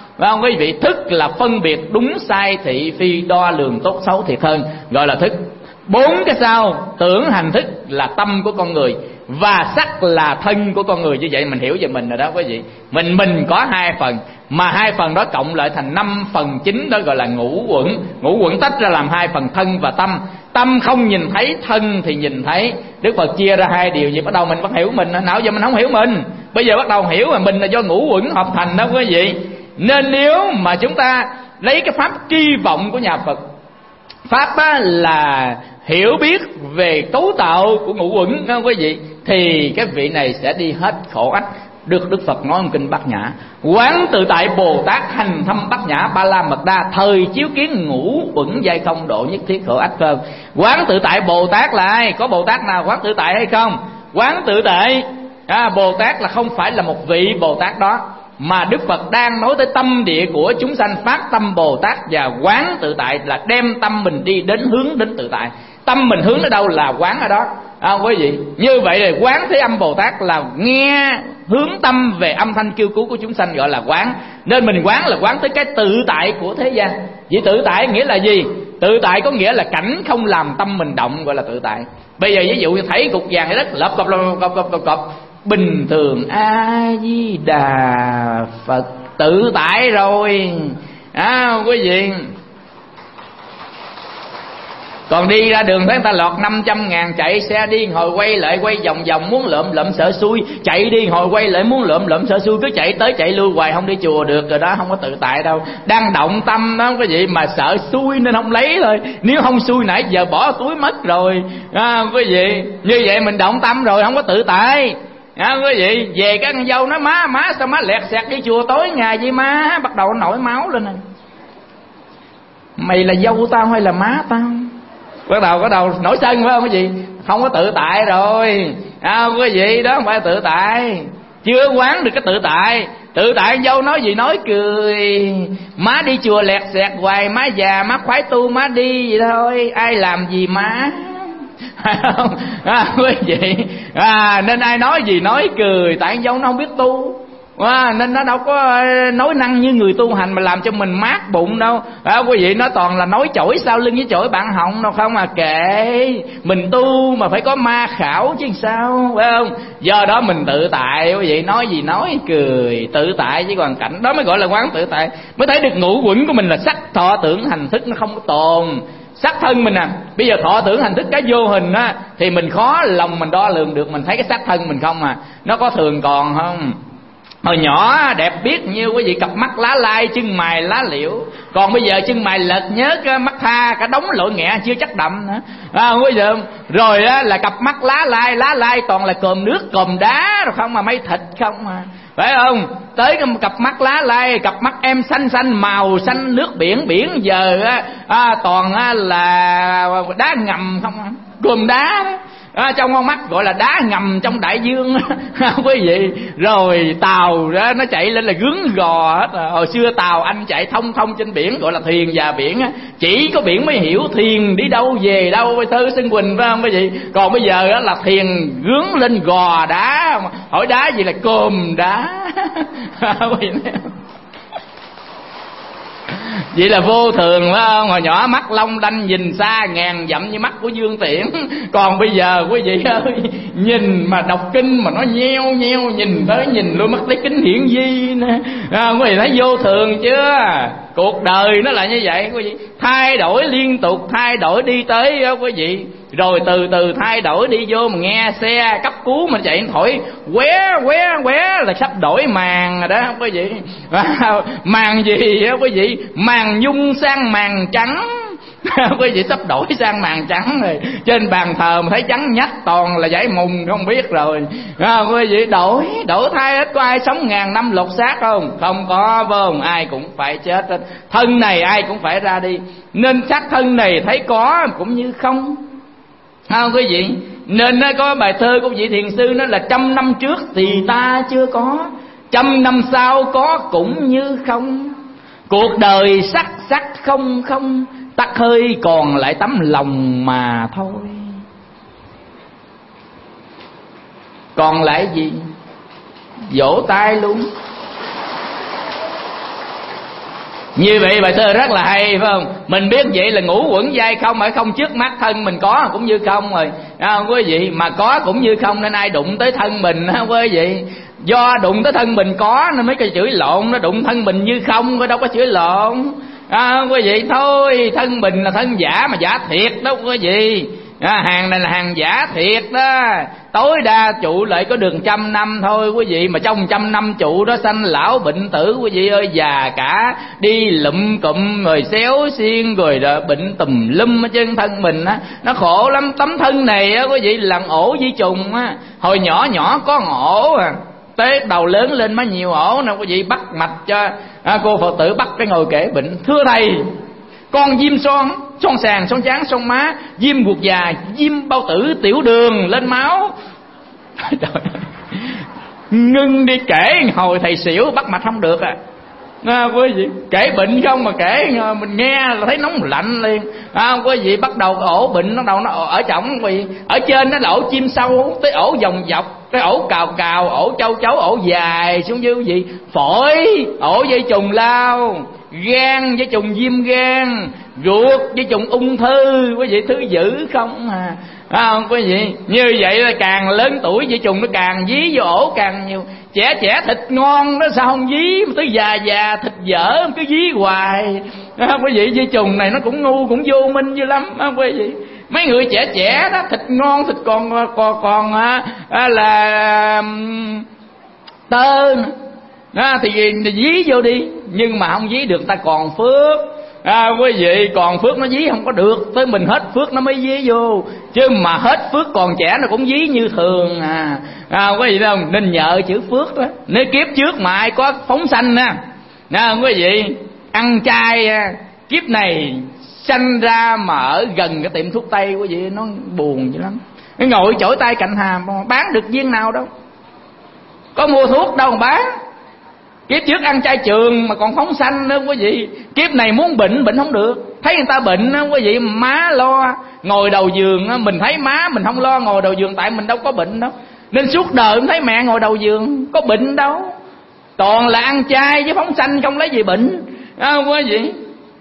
phải không quý vị? Thức là phân biệt đúng sai thị phi, đo lường tốt xấu thiệt hơn, gọi là thức. Bốn cái sau tưởng hành thức là tâm của con người, và sắc là thân của con người. Như vậy mình hiểu về mình rồi đó quý vị. Mình mình có hai phần, mà hai phần đó cộng lại thành năm phần chính, đó gọi là ngũ uẩn. Ngũ uẩn tách ra làm hai phần, thân và tâm. Tâm không nhìn thấy, thân thì nhìn thấy. Đức Phật chia ra hai điều gì, bắt đầu mình bắt hiểu mình. Nào giờ mình không hiểu mình, bây giờ bắt đầu hiểu mà mình là do ngũ uẩn hợp thành đó quý vị. Nên nếu mà chúng ta lấy cái pháp kỳ vọng của nhà Phật, pháp á, là hiểu biết về cấu tạo của ngũ uẩn không quý vị, thì cái vị này sẽ đi hết khổ ách. Được Đức Phật nói trong kinh Bát Nhã: quán tự tại Bồ Tát hành thâm Bát Nhã Ba La Mật Đa, thời chiếu kiến ngũ uẩn giai không, độ nhất thiết khổ ách hơn. Quán tự tại Bồ Tát là ai? Có Bồ Tát nào quán tự tại hay không? Quán tự tại à, Bồ Tát là không phải là một vị Bồ Tát đó, mà Đức Phật đang nói tới tâm địa của chúng sanh phát tâm Bồ Tát, và quán tự tại là đem tâm mình đi đến hướng đến tự tại. Tâm mình hướng ở đâu là quán ở đó. À, quý vị, như vậy là quán Thế Âm Bồ Tát là nghe hướng tâm về âm thanh kêu cứu của chúng sanh, gọi là quán. Nên mình quán là quán tới cái tự tại của thế gian. Vậy tự tại nghĩa là gì? Tự tại có nghĩa là cảnh không làm tâm mình động, gọi là tự tại. Bây giờ ví dụ như thấy cục vàng hay đất lợp cọp cọp cọp cọp cọp, bình thường A Di Đà Phật, tự tại rồi à, quý vị. Còn đi ra đường thấy người ta lọt năm trăm ngàn, chạy xe đi hồi quay lại quay vòng vòng, muốn lượm lượm sợ xui, chạy đi hồi quay lại muốn lượm lượm sợ xui, cứ chạy tới chạy lui hoài không đi chùa được rồi đó, không có tự tại đâu. Đang động tâm đó quý vị, mà sợ xui nên không lấy thôi. Nếu không xui nãy giờ bỏ túi mất rồi à, quý vị. Như vậy mình động tâm rồi, không có tự tại à, quý vị. Về các con dâu nói: má má sao má lẹt xẹt đi chùa tối ngày vậy má? Bắt đầu nổi máu lên này. Mày là dâu tao hay là má tao? Bắt đầu bắt đầu nổi sân phải không quý vị? Không có tự tại rồi à, quý vị, đó không phải tự tại. Chưa quán được cái tự tại. Tự tại dâu nói gì nói cười. Má đi chùa lẹt xẹt hoài, má già má khoái tu má đi vậy thôi, ai làm gì má không à, quý vị à, nên ai nói gì nói cười. Tại dâu nó không biết tu à, nên nó đâu có nói năng như người tu hành mà làm cho mình mát bụng đâu à, quý vị. Nó toàn là nói chổi sau lưng với chổi bạn họng đâu không à. Kệ, mình tu mà phải có ma khảo chứ sao, phải không? Do đó mình tự tại quý vị, nói gì nói cười, tự tại với hoàn cảnh đó mới gọi là quán tự tại. Mới thấy được ngũ uẩn của mình là sắc thọ tưởng hành thức nó không có tồn. Sắc thân mình à, bây giờ thọ tưởng hành thức cái vô hình á, thì mình khó lòng mình đo lường được. Mình thấy cái sắc thân mình không à, nó có thường còn không? Hồi nhỏ đẹp biết nhiêu quý vị, cặp mắt lá lai, chân mày lá liễu. Còn bây giờ chân mày lệch nhớt, mắt tha cả đống lội nghẹ chưa chắc đậm nữa à, quý vị. Rồi á, là cặp mắt lá lai, lá lai toàn là còm nước còm đá rồi không mà mấy thịt không mà, phải không? Tới cặp mắt lá lai, cặp mắt em xanh xanh màu xanh nước biển, biển giờ á, à, toàn á, là đá ngầm không, còm đá đó. À, trong con mắt gọi là đá ngầm trong đại dương quý vị. Rồi tàu đó nó chạy lên là gướng gò hết. Hồi xưa tàu anh chạy thông thông trên biển gọi là thuyền và biển, chỉ có biển mới hiểu thuyền đi đâu về đâu, thơ Xuân Quỳnh phải không quý vị? Còn bây giờ đó là thuyền gướng lên gò đá, hỏi đá gì là còm đá vậy là vô thường phải không? Hồi nhỏ mắt long đanh nhìn xa ngàn dặm như mắt của Dương Tiễn. Còn bây giờ quý vị ơi, nhìn mà đọc kinh mà nó nheo nheo, nhìn tới nhìn luôn, mắt lấy kính hiển vi nè à, quý vị thấy vô thường chưa? Cuộc đời nó là như vậy quý vị, thay đổi liên tục, thay đổi đi tới đó quý vị. Rồi từ từ thay đổi đi vô mà nghe xe cấp cứu mà chạy thổi qué qué qué là sắp đổi màn rồi đó quý vị. Màn gì đó quý vị? Màn nhung sang màn trắng quý vị, sắp đổi sang màn trắng rồi. Trên bàn thờ mà thấy trắng nhách toàn là dải mùng không biết rồi à, quý vị. Đổi đổi thay hết. Có ai sống ngàn năm lột xác không? Không có, phải không? Ai cũng phải chết hết. Thân này ai cũng phải ra đi. Nên xác thân này thấy có cũng như không, không quý vị. Nên có bài thơ của vị thiền sư nó là: trăm năm trước thì ta chưa có, trăm năm sau có cũng như không. Cuộc đời sắc sắc không không, tắt hơi còn lại tấm lòng mà thôi. Còn lại gì? Vỗ tay luôn. Như vậy bài thơ rất là hay, phải không? Mình biết vậy là ngũ uẩn dai không, ở không trước mắt thân mình có cũng như không rồi, à, quý vị, mà có cũng như không, nên ai đụng tới thân mình á quý vị, do đụng tới thân mình có nên mới cái chửi lộn, nó đụng thân mình như không, có đâu có chửi lộn, à, quý vị. Thôi thân mình là thân giả mà giả thiệt đó quý vị, à, hàng này là hàng giả thiệt đó. Tối đa trụ lại có đường trăm năm thôi quý vị, mà trong trăm năm trụ đó sanh lão bệnh tử quý vị ơi, già cả đi lụm cụm rồi xéo xiên rồi đó, bệnh tùm lum ở trên thân mình á, nó khổ lắm. Tấm thân này á quý vị là ổ vi trùng á, hồi nhỏ nhỏ có ổ à, tới đầu lớn lên mới nhiều ổ nè quý vị. Bắt mạch cho à, cô Phật tử bắt cái ngồi kể bệnh, thưa thầy con viêm son, son sàn, son trán, son má, viêm ruột già, viêm bao tử, tiểu đường lên máu. Ngưng đi kể hồi thầy xỉu, bắt mạch không được à, à quý vị. Kể bệnh không mà kể mình nghe là thấy nóng lạnh liền, à, quý vị. Bắt đầu ổ bệnh nó đầu nó ở trọng quý vị, ở trên nó là ổ chim sâu, tới ổ vòng dọc, cái ổ cào cào, ổ châu chấu, ổ dài xuống dưới quý vị. Phổi, ổ dây trùng lao, gan với trùng viêm gan, ruột với trùng ung thư, quý vị. Thứ dữ không à, à quý vị. Như vậy là càng lớn tuổi với trùng nó càng dí vô ổ càng nhiều. Trẻ trẻ thịt ngon đó sao không dí, tới già già thịt dở cứ dí hoài, à, quý vị. Với trùng này nó cũng ngu cũng vô minh dữ lắm, à, quý vị. Mấy người trẻ trẻ đó thịt ngon, thịt còn còn còn à, à, là tơ à, thì, thì dí vô đi, nhưng mà không dí được ta còn phước, à, quý vị. Còn phước nó dí không có được, tới mình hết phước nó mới dí vô, chứ mà hết phước còn trẻ nó cũng dí như thường à, à quý vị thấy không? Nên nhờ chữ phước đó. Nếu kiếp trước mà ai có phóng sanh á, à, quý vị, ăn chay kiếp này sanh ra mà ở gần cái tiệm thuốc tây, quý vị, nó buồn dữ lắm. Nó ngồi chổi tay cạnh hàm, bán được viên nào đâu, có mua thuốc đâu mà bán. Kiếp trước ăn chay trường mà còn phóng sanh nữa quý vị. Kiếp này muốn bệnh, bệnh không được. Thấy người ta bệnh á quý vị, má lo ngồi đầu giường á, mình thấy má mình không lo ngồi đầu giường, tại mình đâu có bệnh đâu. Nên suốt đời cũng thấy mẹ ngồi đầu giường, có bệnh đâu. Toàn là ăn chay với phóng sanh không lấy gì bệnh, à, quý vị.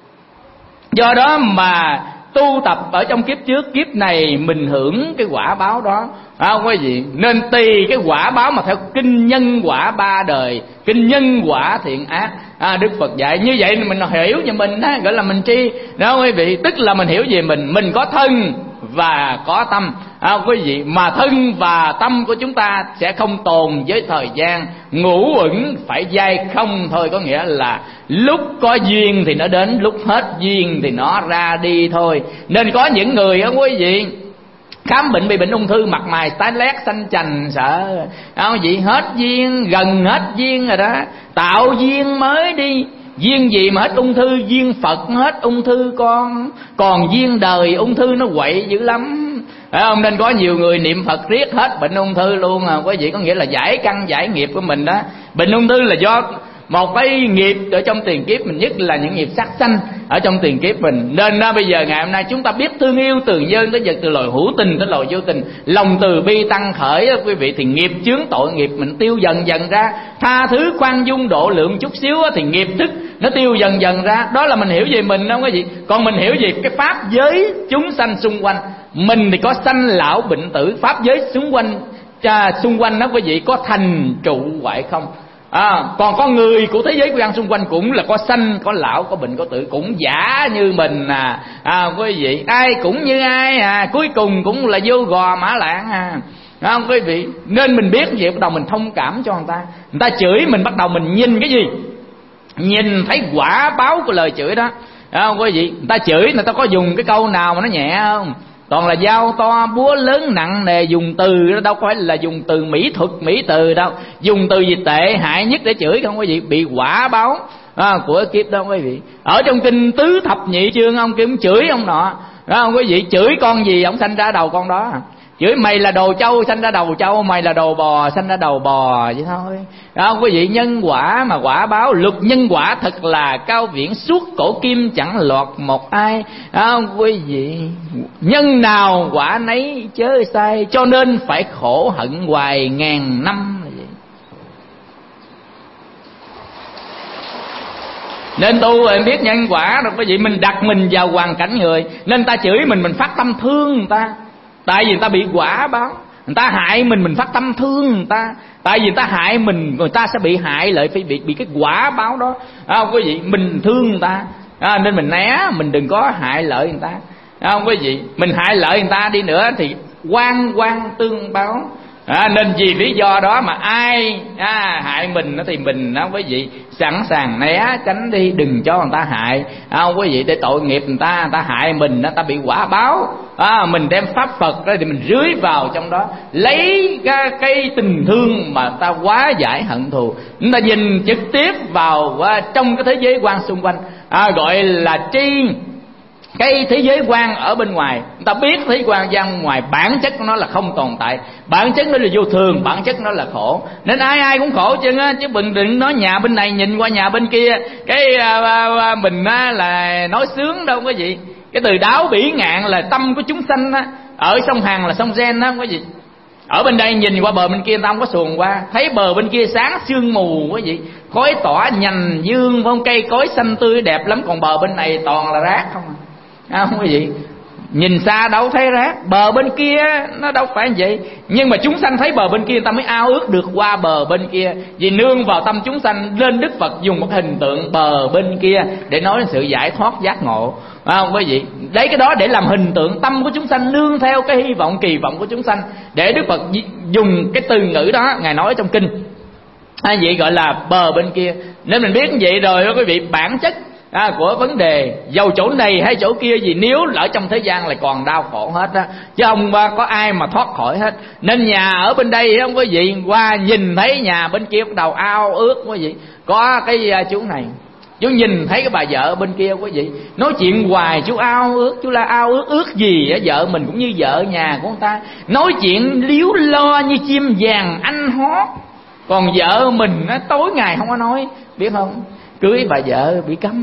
Do đó mà tu tập ở trong kiếp trước, kiếp này mình hưởng cái quả báo đó, à, quý vị. Nên tùy cái quả báo mà theo kinh nhân quả ba đời, kinh nhân quả thiện ác, à, Đức Phật dạy như vậy mình hiểu về mình đó, gọi là mình tri đó quý vị. Tức là mình hiểu về mình, mình có thân và có tâm, à, quý vị. Mà thân và tâm của chúng ta sẽ không tồn với thời gian, ngũ uẩn phải dai không thôi, có nghĩa là lúc có duyên thì nó đến, lúc hết duyên thì nó ra đi thôi. Nên có những người đó quý vị, khám bệnh bị bệnh ung thư, mặt mày tái lét xanh chành sợ, à, quý vị. Hết duyên, gần hết duyên rồi đó, tạo duyên mới đi. Duyên gì mà hết ung thư? Duyên Phật hết ung thư con, còn duyên đời ung thư nó quậy dữ lắm, phải không? Nên có nhiều người niệm Phật riết hết bệnh ung thư luôn à, quý vị. Có nghĩa là giải căn giải nghiệp của mình đó. Bệnh ung thư là do một cái nghiệp ở trong tiền kiếp mình, nhất là những nghiệp sát sanh ở trong tiền kiếp mình. Nên đó, bây giờ ngày hôm nay chúng ta biết thương yêu từ nhân tới vật, từ loài hữu tình tới loài vô tình, lòng từ bi tăng khởi đó, quý vị. Thì nghiệp chướng tội nghiệp mình tiêu dần dần ra, tha thứ khoan dung độ lượng chút xíu đó, thì nghiệp thức nó tiêu dần dần ra. Đó là mình hiểu về mình đó quý vị. Còn mình hiểu về cái pháp giới chúng sanh xung quanh mình thì có sanh lão bệnh tử, pháp giới xung quanh à, xung quanh đó quý vị có thành trụ hoại không. À, còn con người của thế giới quan xung quanh cũng là có sanh, có lão, có bệnh, có tử, cũng giả như mình à, à quý vị. Ai cũng như ai à, cuối cùng cũng là vô gò mã lạng à, à quý vị. Nên mình biết vậy, bắt đầu mình thông cảm cho người ta. Người ta chửi mình, bắt đầu mình nhìn cái gì? Nhìn thấy quả báo của lời chửi đó, à quý vị. Người ta chửi, người ta có dùng cái câu nào mà nó nhẹ không? Toàn là dao to búa lớn nặng nề, dùng từ đó đâu phải là dùng từ mỹ thuật mỹ từ đâu, dùng từ gì tệ hại nhất để chửi không quý vị. Bị quả báo à, của kiếp đó quý vị. Ở trong kinh tứ thập nhị chương ông kia chửi ông nọ, đó quý vị. Chửi con gì ông sanh ra đầu con đó. Chửi mày là đồ trâu sanh ra đầu trâu, mày là đồ bò sanh ra đầu bò, vậy thôi. Đó quý vị. Nhân quả mà quả báo, luật nhân quả thật là cao viễn, suốt cổ kim chẳng lọt một ai. Đó quý vị. Nhân nào quả nấy chớ sai, cho nên phải khổ hận hoài ngàn năm. Nên tu rồi em biết nhân quả rồi, quý vị. Mình đặt mình vào hoàn cảnh người, nên ta chửi mình, mình phát tâm thương người ta. Tại vì người ta bị quả báo. Người ta hại mình, mình phát tâm thương người ta. Tại vì người ta hại mình, người ta sẽ bị hại lại, phải bị bị cái quả báo đó. À, quý vị, mình thương người ta, à, nên mình né, mình đừng có hại lợi người ta. À, quý vị, mình hại lợi người ta đi nữa thì oan oan tương báo. À, nên vì lý do đó mà ai à, hại mình thì mình đó quý vị sẵn sàng né tránh đi, đừng cho người ta hại. À, quý vị, để tội nghiệp người ta, người ta hại mình, người ta bị quả báo. À, mình đem pháp Phật đó thì mình rưới vào trong đó, lấy cái, cái tình thương mà ta hóa giải hận thù, chúng ta nhìn trực tiếp vào à, trong cái thế giới quan xung quanh, à, gọi là tri cái thế giới quan ở bên ngoài. Người ta biết thế giới quan ra ngoài, bản chất của nó là không tồn tại, bản chất nó là vô thường, bản chất nó là khổ. Nên ai ai cũng khổ chứ á, chứ đừng đừng nói nhà bên này nhìn qua nhà bên kia cái à, à, mình á, là nói sướng đâu quý vị. Cái từ đáo bỉ ngạn là tâm của chúng sanh á, ở sông Hằng là sông Gen đó quý vị. Ở bên đây nhìn qua bờ bên kia người ta không có xuồng qua, thấy bờ bên kia sáng sương mù quý vị, khói tỏa nhành dương, phong cây cối xanh tươi đẹp lắm, còn bờ bên này toàn là rác không à. À, không quý vị, nhìn xa đâu thấy rác, bờ bên kia nó đâu phải vậy. Nhưng mà chúng sanh thấy bờ bên kia, người ta mới ao ước được qua bờ bên kia, vì nương vào tâm chúng sanh lên Đức Phật dùng một hình tượng bờ bên kia để nói đến sự giải thoát giác ngộ. À, không quý vị, lấy cái đó để làm hình tượng tâm của chúng sanh, nương theo cái hy vọng kỳ vọng của chúng sanh, để Đức Phật dùng cái từ ngữ đó ngài nói trong kinh. À, vậy gọi là bờ bên kia. Nên mình biết như vậy rồi đó quý vị, bản chất À, của vấn đề dầu chỗ này hay chỗ kia gì, nếu ở trong thế gian là còn đau khổ hết á, chứ không có ai mà thoát khỏi hết. Nên nhà ở bên đây không quý vị, qua nhìn thấy nhà bên kia bắt đầu ao ước quý vị. Có cái chú này, chú nhìn thấy cái bà vợ bên kia quý vị, nói chuyện hoài chú ao ước. Chú là ao ước ước gì á, vợ mình cũng như vợ nhà của người ta, nói chuyện líu lo như chim vàng anh hót. Còn vợ mình á, tối ngày không có nói, biết không? Cưới bà vợ bị cấm,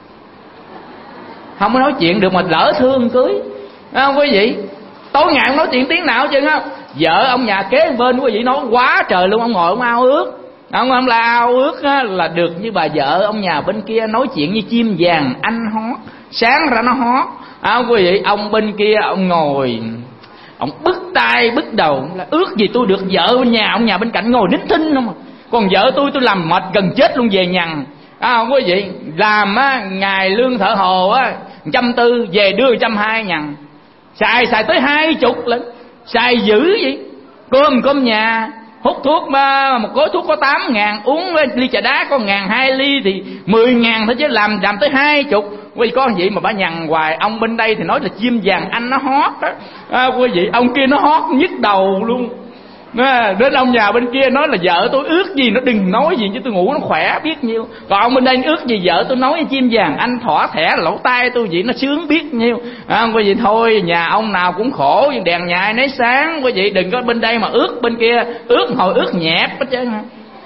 không có nói chuyện được, mà lỡ thương cưới, phải không quý vị? Tối ngày không nói chuyện tiếng nào chứ không. Vợ ông nhà kế bên quý vị nói quá trời luôn, ông ngồi ông ao ước. Ông ông là ao ước á, là được như bà vợ ông nhà bên kia, nói chuyện như chim vàng anh hót, sáng ra nó hót. À, quý vị, ông bên kia ông ngồi, ông bứt tay bứt đầu, là ước gì tôi được vợ bên nhà ông nhà bên cạnh ngồi nín thinh không à. Còn vợ tôi tôi làm mệt gần chết luôn về nhằn. À, không quý vị, làm á, ngày lương thợ hồ á trăm tư, về đưa trăm hai nhằn, xài xài tới hai chục lần, xài dữ vậy. Cơm cơm nhà, hút thuốc mà một gói thuốc có tám ngàn, uống ly trà đá có ngàn hai ly thì mười ngàn thôi, chứ làm làm tới hai chục. Quý vị có gì mà bà nhằn hoài. Ông bên đây thì nói là chim vàng anh nó hót á, à, quý vị, ông kia nó hót nhức đầu luôn. À, đến ông nhà bên kia nói là vợ tôi ước gì nó đừng nói gì chứ tôi ngủ nó khỏe biết nhiêu. Còn ông bên đây ước gì vợ tôi nói chim vàng anh thỏa thẻ lỗ tai tôi vậy nó sướng biết nhiêu. À, quý vị, thôi nhà ông nào cũng khổ, đèn nhà ai nấy sáng. Quý vị đừng có bên đây mà ước bên kia, ước hồi ước nhẹp hết trơn,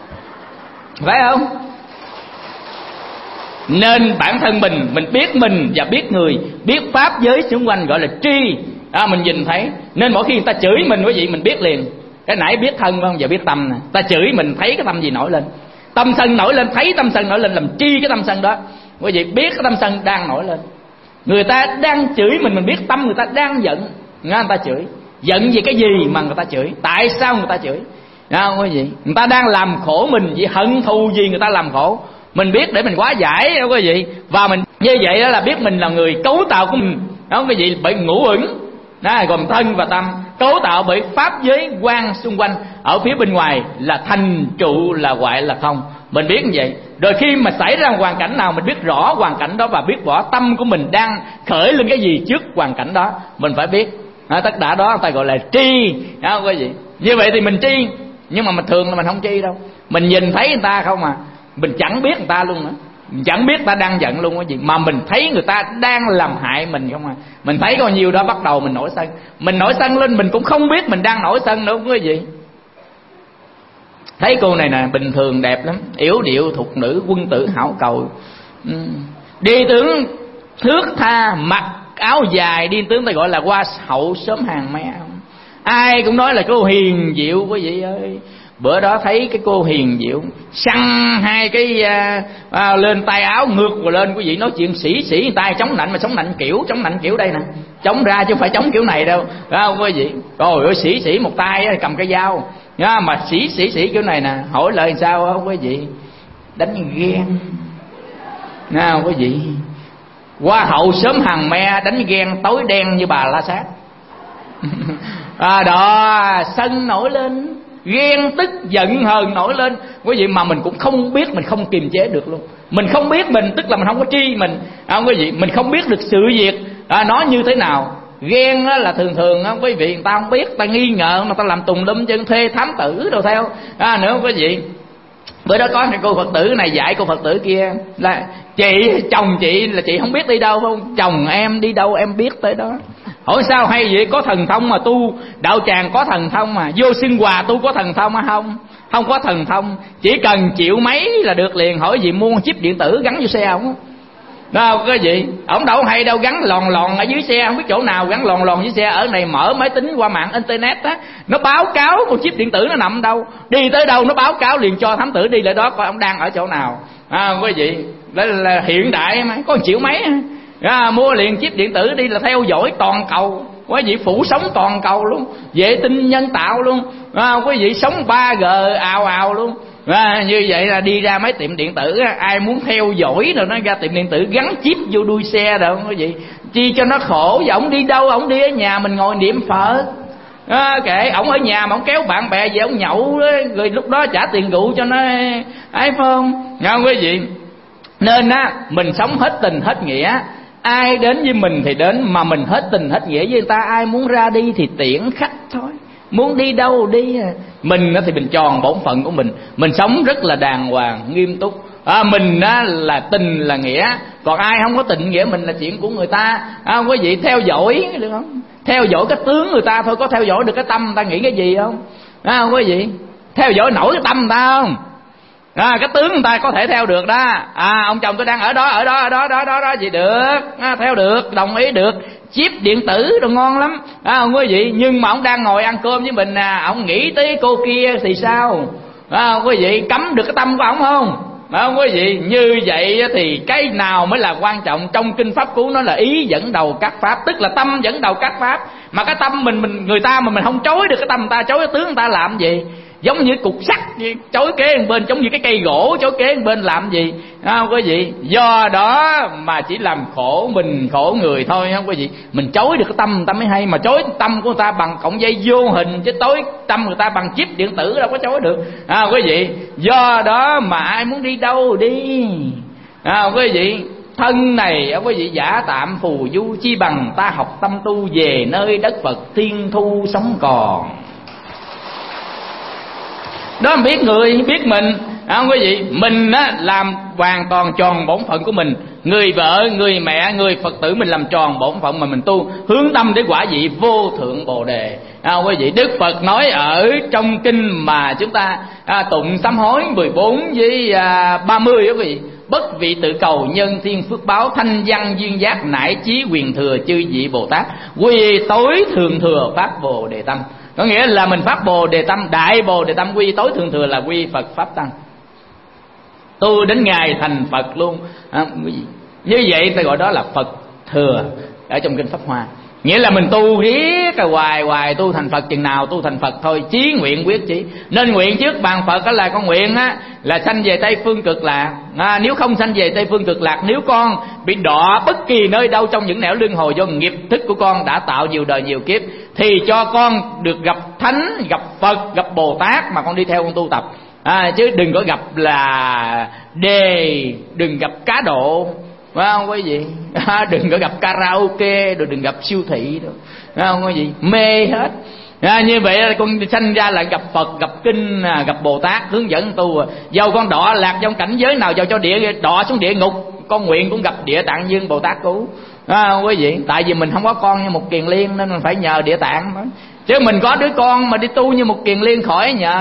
phải không? Nên bản thân mình, mình biết mình và biết người, biết pháp giới xung quanh, gọi là tri. À, mình nhìn thấy, nên mỗi khi người ta chửi mình quý vị mình biết liền. Cái nãy biết thân không, giờ biết tâm nè. Ta chửi mình thấy cái tâm gì nổi lên, tâm sân nổi lên, thấy tâm sân nổi lên, làm tri cái tâm sân đó. Quý vị biết cái tâm sân đang nổi lên. Người ta đang chửi mình, mình biết tâm người ta đang giận, người ta chửi. Giận vì cái gì mà người ta chửi, tại sao người ta chửi, không quý vị? Người ta đang làm khổ mình vì hận thù gì người ta làm khổ, mình biết để mình hóa giải đó quý vị. Và mình như vậy đó là biết mình là người cấu tạo của mình, đó quý vị, bởi ngũ uẩn đó, gồm thân và tâm, cấu tạo bởi pháp giới quan xung quanh. Ở phía bên ngoài là thành trụ, là hoại là không. Mình biết như vậy. Rồi khi mà xảy ra hoàn cảnh nào, mình biết rõ hoàn cảnh đó và biết rõ tâm của mình đang khởi lên cái gì trước hoàn cảnh đó, mình phải biết. À, tất cả đó người ta gọi là tri, đó quý vị. Như vậy thì mình tri, nhưng mà mình thường là mình không tri đâu. Mình nhìn thấy người ta không à, mình chẳng biết người ta luôn nữa, mình chẳng biết ta đang giận luôn cái gì, mà mình thấy người ta đang làm hại mình không à. Mình thấy có nhiều đó bắt đầu mình nổi sân, mình nổi sân lên mình cũng không biết mình đang nổi sân nữa quý vị. Thấy cô này nè, bình thường đẹp lắm, yểu điệu thục nữ, quân tử hảo cầu, ừ. đi tướng thước tha, mặc áo dài, đi tướng ta gọi là hoa hậu sớm hàng me. Ai cũng nói là cô hiền diệu quý vị ơi, Bữa đó thấy cái cô hiền diệu săn hai cái à, à, lên tay áo ngược rồi lên, quý vị nói chuyện sĩ sĩ người ta chống nạnh, mà chống nạnh kiểu chống nạnh kiểu đây nè, chống ra chứ không phải chống kiểu này đâu, phải không quý vị? Rồi ơi, sĩ sĩ một tay cầm cái dao nha, mà sĩ sĩ sĩ kiểu này nè, hỏi lời sao không quý vị? Đánh ghen nào quý vị. Hoa hậu sớm hàng me đánh ghen tối đen như bà La Sát. À đó, sân nổi lên, ghen tức giận hờn nổi lên quý vị, mà mình cũng không biết, mình không kiềm chế được luôn. Mình không biết mình, tức là mình không có tri mình, à, quý vị, mình không biết được sự việc à, nó như thế nào. Ghen á, là thường thường á, quý vị, người ta không biết, người ta nghi ngờ, người ta làm tùm lum chân, thuê thám tử đồ theo à, nữa quý vị. Bữa đó có cô Phật tử này dạy cô Phật tử kia là chị, chồng chị là chị không biết đi đâu không, chồng em đi đâu em biết tới đó. Hỏi sao hay vậy? Có thần thông mà tu đạo tràng, có thần thông mà vô sinh hòa tu có thần thông hay không? Không có thần thông, chỉ cần triệu mấy là được liền. Hỏi gì mua chip điện tử gắn vô xe không? Đâu cái gì, ổng đâu hay đâu, gắn lòn lòn ở dưới xe, không biết chỗ nào gắn lòn lòn dưới xe. Ở này mở máy tính qua mạng internet á, nó báo cáo con chip điện tử nó nằm đâu, đi tới đâu nó báo cáo liền cho thám tử đi lại đó coi ông đang ở chỗ nào. À, quý vị, đó là hiện đại mà, có một triệu mấy à, mua liền chip điện tử đi là theo dõi toàn cầu. Quý vị, phủ sóng toàn cầu luôn, vệ tinh nhân tạo luôn à, quý vị, sống ba G ào ào luôn à, như vậy là đi ra mấy tiệm điện tử á, ai muốn theo dõi rồi nó ra tiệm điện tử gắn chip vô đuôi xe rồi quý vị, chi cho nó khổ. Và ổng đi đâu? Ổng đi ở nhà mình ngồi niệm Phật à, kệ ổng ở nhà mà ổng kéo bạn bè về ổng nhậu đó, rồi lúc đó trả tiền rượu cho nó ấy, phải không à, quý vị. Nên á, mình sống hết tình hết nghĩa. Ai đến với mình thì đến, mà mình hết tình hết nghĩa với người ta. Ai muốn ra đi thì tiễn khách thôi, muốn đi đâu đi. Mình thì mình tròn bổn phận của mình, mình sống rất là đàng hoàng nghiêm túc à, mình á, là tình là nghĩa. Còn ai không có tình nghĩa mình là chuyện của người ta à, quý vị. Theo dõi được không? Theo dõi cái tướng người ta thôi, có theo dõi được cái tâm người ta nghĩ cái gì không à, quý vị? Theo dõi nổi cái tâm người ta không à, cái tướng người ta có thể theo được đó à, ông chồng tôi đang ở đó ở đó ở đó đó đó, đó gì được à, theo được, đồng ý được. Chip điện tử đồ ngon lắm à, quý vị. Nhưng mà ông đang ngồi ăn cơm với mình à, ông nghĩ tới cô kia thì sao à, quý vị? Cấm được cái tâm của ông không à, quý vị? Như vậy thì cái nào mới là quan trọng? Trong kinh Pháp Cú nó là ý dẫn đầu các pháp, tức là tâm dẫn đầu các pháp. Mà cái tâm mình mình người ta mà mình không chối được cái tâm người ta, chối cái tướng người ta làm gì? Giống như cục sắt chối kế một bên, giống như cái cây gỗ chối kế một bên làm gì à, quý vị? Do đó mà chỉ làm khổ mình khổ người thôi không quý vị. Mình chối được cái tâm người ta mới hay, mà chối tâm của người ta bằng cọng dây vô hình, chứ tối tâm người ta bằng chip điện tử đâu có chối được à, quý vị. Do đó mà ai muốn đi đâu đi à, quý vị. Thân này quý vị giả tạm phù du, chi bằng ta học tâm tu về nơi đất Phật thiên thu sống còn. Đó mình biết người biết mình à, quý vị. Mình á, làm hoàn toàn tròn bổn phận của mình. Người vợ, người mẹ, người Phật tử, mình làm tròn bổn phận mà mình tu, hướng tâm để quả vị vô thượng Bồ Đề à, quý vị. Đức Phật nói ở trong kinh mà chúng ta à, tụng sám hối mười bốn với à, ba mươi đó quý vị. Bất vị tự cầu nhân thiên phước báo, thanh văn duyên giác nải chí quyền thừa chư vị Bồ Tát, quy tối thường thừa pháp Bồ Đề tâm. Có nghĩa là mình phát Bồ Đề tâm, đại Bồ Đề tâm quy tối thường thừa là quy Phật pháp tăng, tu đến ngày thành Phật luôn à, như vậy ta gọi đó là Phật thừa ở trong kinh Pháp Hoa. Nghĩa là mình tu riết cả hoài hoài tu thành Phật, chừng nào tu thành Phật thôi. Chí nguyện quyết chí, nên nguyện trước bàn Phật đó là con nguyện á, là sanh về Tây Phương Cực Lạc à, nếu không sanh về Tây Phương Cực Lạc, nếu con bị đọa bất kỳ nơi đâu trong những nẻo luân hồi do nghiệp thức của con đã tạo nhiều đời nhiều kiếp, thì cho con được gặp Thánh, gặp Phật, gặp Bồ Tát mà con đi theo con tu tập à, chứ đừng có gặp là đề, đừng gặp cá độ phải không quý vị à, đừng có gặp karaoke, rồi đừng gặp siêu thị đâu phải không quý vị, mê hết à, như vậy là con sanh ra là gặp Phật, gặp kinh, gặp Bồ Tát hướng dẫn tu. Dầu con đọa lạc trong cảnh giới nào, dầu cho địa đọa xuống địa ngục, con nguyện cũng gặp Địa Tạng Vương Bồ Tát cứu à, quý vị. Tại vì mình không có con như một Kiền Liên nên mình phải nhờ Địa Tạng đó. Chứ mình có đứa con mà đi tu như một Kiền Liên khỏi nhờ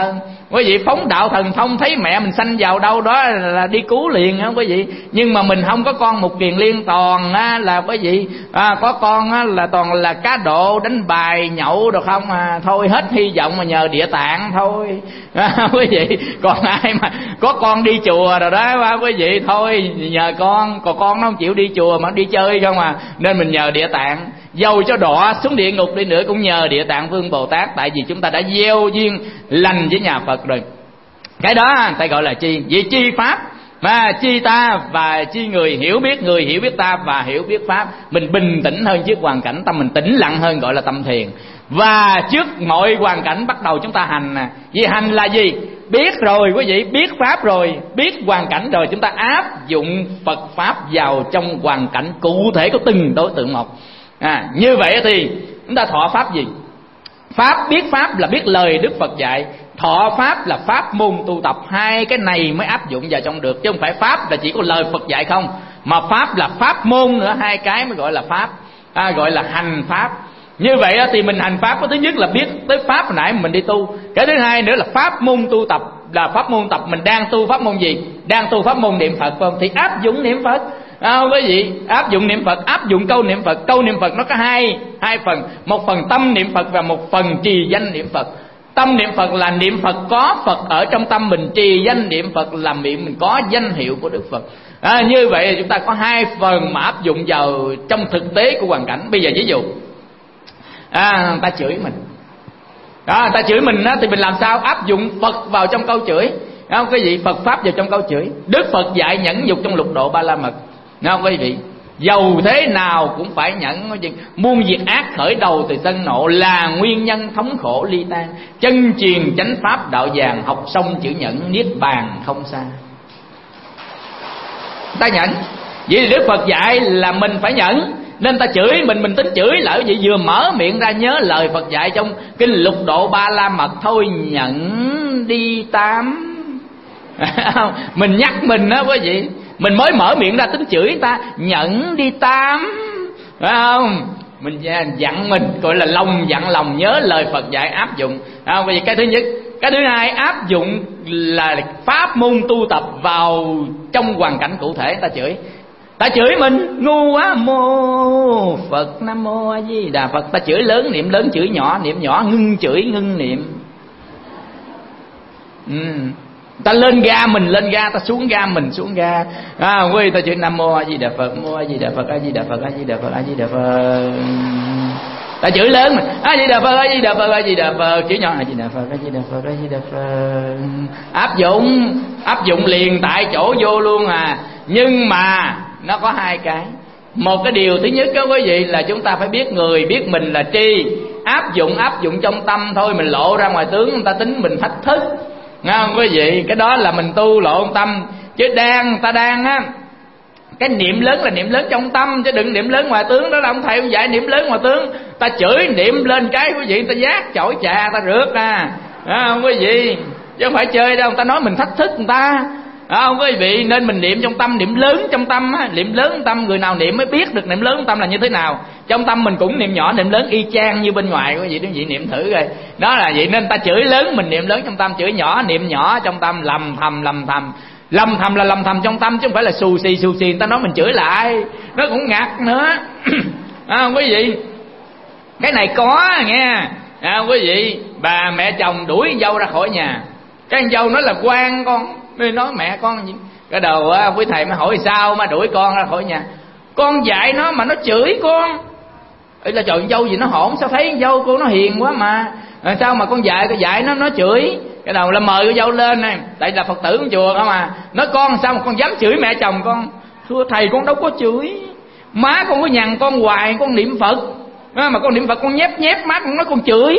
quý vị phóng đạo thần thông, thấy mẹ mình sanh vào đâu đó là đi cứu liền á quý vị. Nhưng mà mình không có con Mục Kiền Liên, toàn á là quý vị à, có con á là toàn là cá độ, đánh bài, nhậu được không à, thôi hết hy vọng mà nhờ Địa Tạng thôi à, quý vị. Còn ai mà có con đi chùa rồi đó à, quý vị, thôi nhờ con. Còn con nó không chịu đi chùa mà đi chơi không à, nên mình nhờ Địa Tạng. Dầu cho đọa xuống địa ngục đi nữa cũng nhờ Địa Tạng Vương Bồ Tát, tại vì chúng ta đã gieo duyên lành với nhà Phật rồi. Cái đó ta gọi là chi? Vì chi pháp mà chi ta và chi người hiểu biết, người hiểu biết ta và hiểu biết pháp. Mình bình tĩnh hơn trước hoàn cảnh, tâm mình tĩnh lặng hơn, gọi là tâm thiền. Và trước mọi hoàn cảnh bắt đầu chúng ta hành nè. Vì hành là gì? Biết rồi quý vị, biết pháp rồi, biết hoàn cảnh rồi, chúng ta áp dụng Phật pháp vào trong hoàn cảnh cụ thể của từng đối tượng một. À, như vậy thì chúng ta thọ pháp gì? Pháp, biết pháp là biết lời Đức Phật dạy. Thọ pháp là pháp môn tu tập. Hai cái này mới áp dụng vào trong được, chứ không phải pháp là chỉ có lời Phật dạy không, mà pháp là pháp môn nữa. Hai cái mới gọi là pháp, à, gọi là hành pháp. Như vậy thì mình hành pháp có thứ nhất là biết tới pháp hồi nãy mình đi tu. Cái thứ hai nữa là pháp môn tu tập, là pháp môn tập mình đang tu pháp môn gì? Đang tu pháp môn niệm Phật phải không? Thì áp dụng niệm Phật. À, quý vị, áp dụng niệm Phật, áp dụng câu niệm Phật. Câu niệm Phật nó có hai hai phần, một phần tâm niệm Phật và một phần trì danh niệm Phật. Tâm niệm Phật là niệm Phật có Phật ở trong tâm mình, trì danh niệm Phật là miệng mình có danh hiệu của Đức Phật. À, như vậy chúng ta có hai phần mà áp dụng vào trong thực tế của hoàn cảnh. Bây giờ ví dụ à, người ta chửi mình, à, người ta chửi mình á, thì mình làm sao áp dụng Phật vào trong câu chửi? Không, cái gì Phật pháp vào trong câu chửi. Đức Phật dạy nhẫn nhục trong lục độ ba la mật. Không quý vị, dầu thế nào cũng phải nhẫn. Muôn việc ác khởi đầu từ sân nộ, là nguyên nhân thống khổ ly tan. Chân truyền chánh pháp đạo vàng, học xong chữ nhẫn niết bàn không xa. Ta nhẫn, vậy thì Đức Phật dạy là mình phải nhẫn. Nên ta chửi mình, mình tính chửi lỡ vậy, vừa mở miệng ra nhớ lời Phật dạy trong kinh lục độ ba la mật, thôi nhẫn đi tám. Mình nhắc mình đó quý vị, mình mới mở miệng ra tính chửi ta, nhẫn đi tám, phải không? Mình dặn mình, gọi là lòng dặn lòng, nhớ lời Phật dạy áp dụng. À, bởi vì cái thứ nhất. Cái thứ hai, áp dụng là pháp môn tu tập vào trong hoàn cảnh cụ thể. Ta chửi, ta chửi mình ngu quá, mô Phật, Nam Mô A Di Đà Phật. Ta chửi lớn niệm lớn, chửi nhỏ niệm nhỏ, ngưng chửi ngưng niệm. Ừ. Ta lên ga mình lên ga, ta xuống ga mình xuống ga. À, quý ta chửi Nam Mô A Di Đà Phật, Mô A Di Đà Phật, A Di Đà Phật, A Di Đà Phật, A Di Đà Phật. Ta chửi lớn mình, A Di Đà Phật, A Di Đà Phật, A Di Đà Phật. Chửi nhỏ, A Di Đà Phật, A Di Đà Phật, A Di Đà Phật. Áp dụng, áp dụng liền tại chỗ vô luôn à. Nhưng mà nó có hai cái. Một cái điều thứ nhất đó quý vị là chúng ta phải biết người, biết mình là tri. Áp dụng, áp dụng trong tâm thôi. Mình lộ ra ngoài tướng người ta tính mình thách thức, nghe không quý vị? Cái đó là mình tu lộ tâm. Chứ đang, ta đang á, cái niệm lớn là niệm lớn trong tâm, chứ đừng niệm lớn ngoài tướng. Đó là ông thầy ông dạy niệm lớn ngoài tướng. Ta chửi niệm lên cái quý vị, ta giác chổi trà ta rước à, nghe không quý vị? Chứ không phải chơi đâu, người ta nói mình thách thức người ta, à, không quý vị. Nên mình niệm trong tâm, niệm lớn trong tâm á. Niệm lớn trong tâm, người nào niệm mới biết được niệm lớn trong tâm là như thế nào. Trong tâm mình cũng niệm nhỏ niệm lớn y chang như bên ngoài, quý vị quý vị niệm thử rồi. Đó là vậy. Nên ta chửi lớn mình niệm lớn trong tâm, chửi nhỏ niệm nhỏ trong tâm, lầm thầm lầm thầm. Lầm thầm là lầm thầm trong tâm, chứ không phải là xù xì xù xì người ta nói mình chửi lại, nó cũng ngặt nữa. À, quý vị, cái này có nghe. À, quý vị, bà mẹ chồng đuổi con dâu ra khỏi nhà, cái con dâu nói là quan con, mới nói mẹ con gì. Cái đầu á, quý thầy mới hỏi sao mà đuổi con ra khỏi nhà. Con dạy nó mà nó chửi con. Ý là trời, con dâu gì nó hổn, sao thấy con dâu cô nó hiền quá mà, à, sao mà con dạy con dạy nó nó chửi. Cái đầu là mời con dâu lên này, tại là Phật tử của chùa đó mà. Nói con sao mà con dám chửi mẹ chồng con. Thưa thầy, con đâu có chửi, má con có nhằn con hoài, con niệm Phật à, mà con niệm Phật con nhép nhép má con nói con chửi.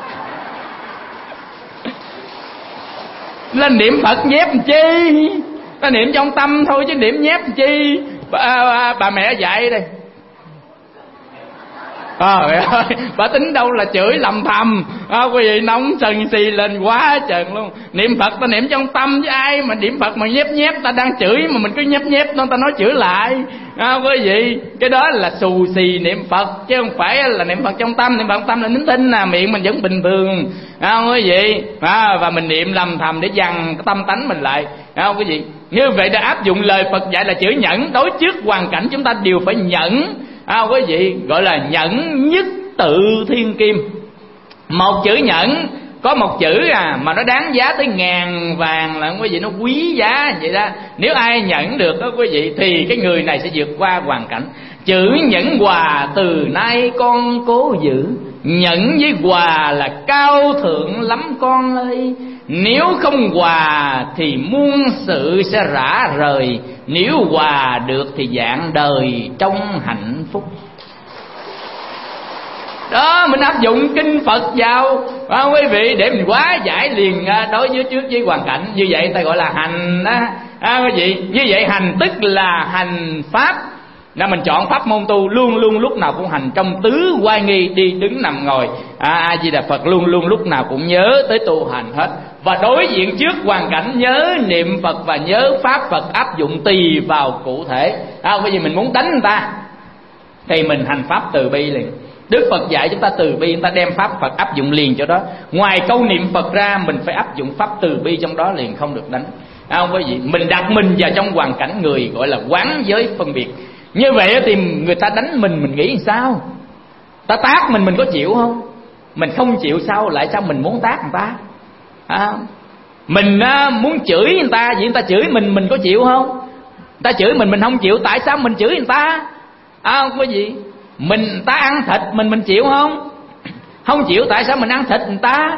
Lên niệm Phật nhép làm chi, ta niệm trong tâm thôi chứ niệm nhép làm chi. Bà, bà, bà mẹ dạy đây Trời ơi, bà tính đâu là chửi lầm thầm. À, quý vị nóng sần xì lên quá trời luôn. Niệm Phật ta niệm trong tâm, với ai mà niệm Phật mà nhép nhép, ta đang chửi mà mình cứ nhép nhép nó, ta nói chửi lại. À, quý vị, cái đó là xù xì niệm Phật, chứ không phải là niệm Phật trong tâm. Niệm Phật trong tâm là nín thinh à, miệng mình vẫn bình thường. À, quý vị, à, và mình niệm lầm thầm để dằn cái tâm tánh mình lại. À, quý vị, như vậy đã áp dụng lời Phật dạy là chữ nhẫn. Đối trước hoàn cảnh chúng ta đều phải nhẫn. À, quý vị, gọi là nhẫn nhất tự thiên kim. Một chữ nhẫn có một chữ à mà nó đáng giá tới ngàn vàng, là quý vị, nó quý giá vậy đó. Nếu ai nhẫn được đó quý vị, thì cái người này sẽ vượt qua hoàn cảnh. Chữ nhẫn hòa từ nay con cố giữ, nhẫn với hòa là cao thượng lắm con ơi. Nếu không hòa thì muôn sự sẽ rã rời, nếu hòa được thì dạng đời trong hạnh phúc. Đó, mình áp dụng kinh Phật vào, à, quý vị, để mình hóa giải liền đối với trước với hoàn cảnh. Như vậy ta gọi là hành đó. À, quý vị, như vậy hành tức là hành pháp. Là mình chọn pháp môn tu, luôn luôn lúc nào cũng hành trong tứ oai nghi, đi đứng nằm ngồi. A à, Di Đà Phật luôn luôn lúc nào cũng nhớ tới tu hành hết. Và đối diện trước hoàn cảnh nhớ niệm Phật và nhớ pháp Phật, áp dụng tùy vào cụ thể. À, bởi vì mình muốn đánh người ta thì mình hành pháp từ bi liền. Đức Phật dạy chúng ta từ bi, chúng ta đem pháp Phật áp dụng liền chỗ đó. Ngoài câu niệm Phật ra, mình phải áp dụng pháp từ bi trong đó liền, không được đánh. À, không quý vị, mình đặt mình vào trong hoàn cảnh người, gọi là quán giới phân biệt. Như vậy thì người ta đánh mình, mình nghĩ sao? Ta tát mình, mình có chịu không? Mình không chịu sao lại sao mình muốn tát người ta? À, mình à, muốn chửi người ta, vì người ta chửi mình, mình có chịu không? Người ta chửi mình, mình không chịu, tại sao mình chửi người ta? À, không có gì. Mình ta ăn thịt mình, mình chịu không? Không chịu, tại sao mình ăn thịt người ta?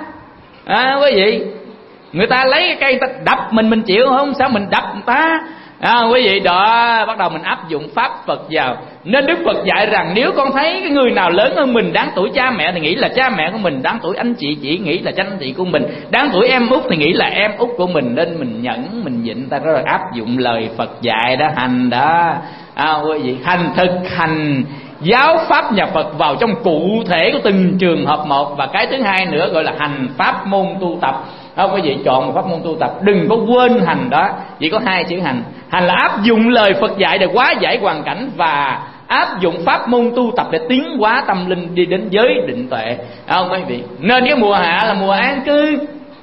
À, quý vị, người ta lấy cái cây ta đập mình, mình chịu không? Sao mình đập người ta? À, quý vị, đó bắt đầu mình áp dụng pháp Phật vào. Nên Đức Phật dạy rằng nếu con thấy cái người nào lớn hơn mình, đáng tuổi cha mẹ thì nghĩ là cha mẹ của mình, đáng tuổi anh chị chỉ nghĩ là anh chị của mình, đáng tuổi em út thì nghĩ là em út của mình. Nên mình nhẫn, mình nhịn, ta rồi áp dụng lời Phật dạy đó, hành đó. À, quý vị, hành thực hành giáo pháp nhà Phật vào trong cụ thể của từng trường hợp một. Và cái thứ hai nữa gọi là hành pháp môn tu tập. Không, quý vị chọn một pháp môn tu tập, đừng có quên hành đó. Chỉ có hai chữ hành. Hành là áp dụng lời Phật dạy để hóa giải hoàn cảnh, và áp dụng pháp môn tu tập để tiến hóa tâm linh, đi đến giới định tuệ. Không, quý vị, nên cái mùa hạ là mùa an cư,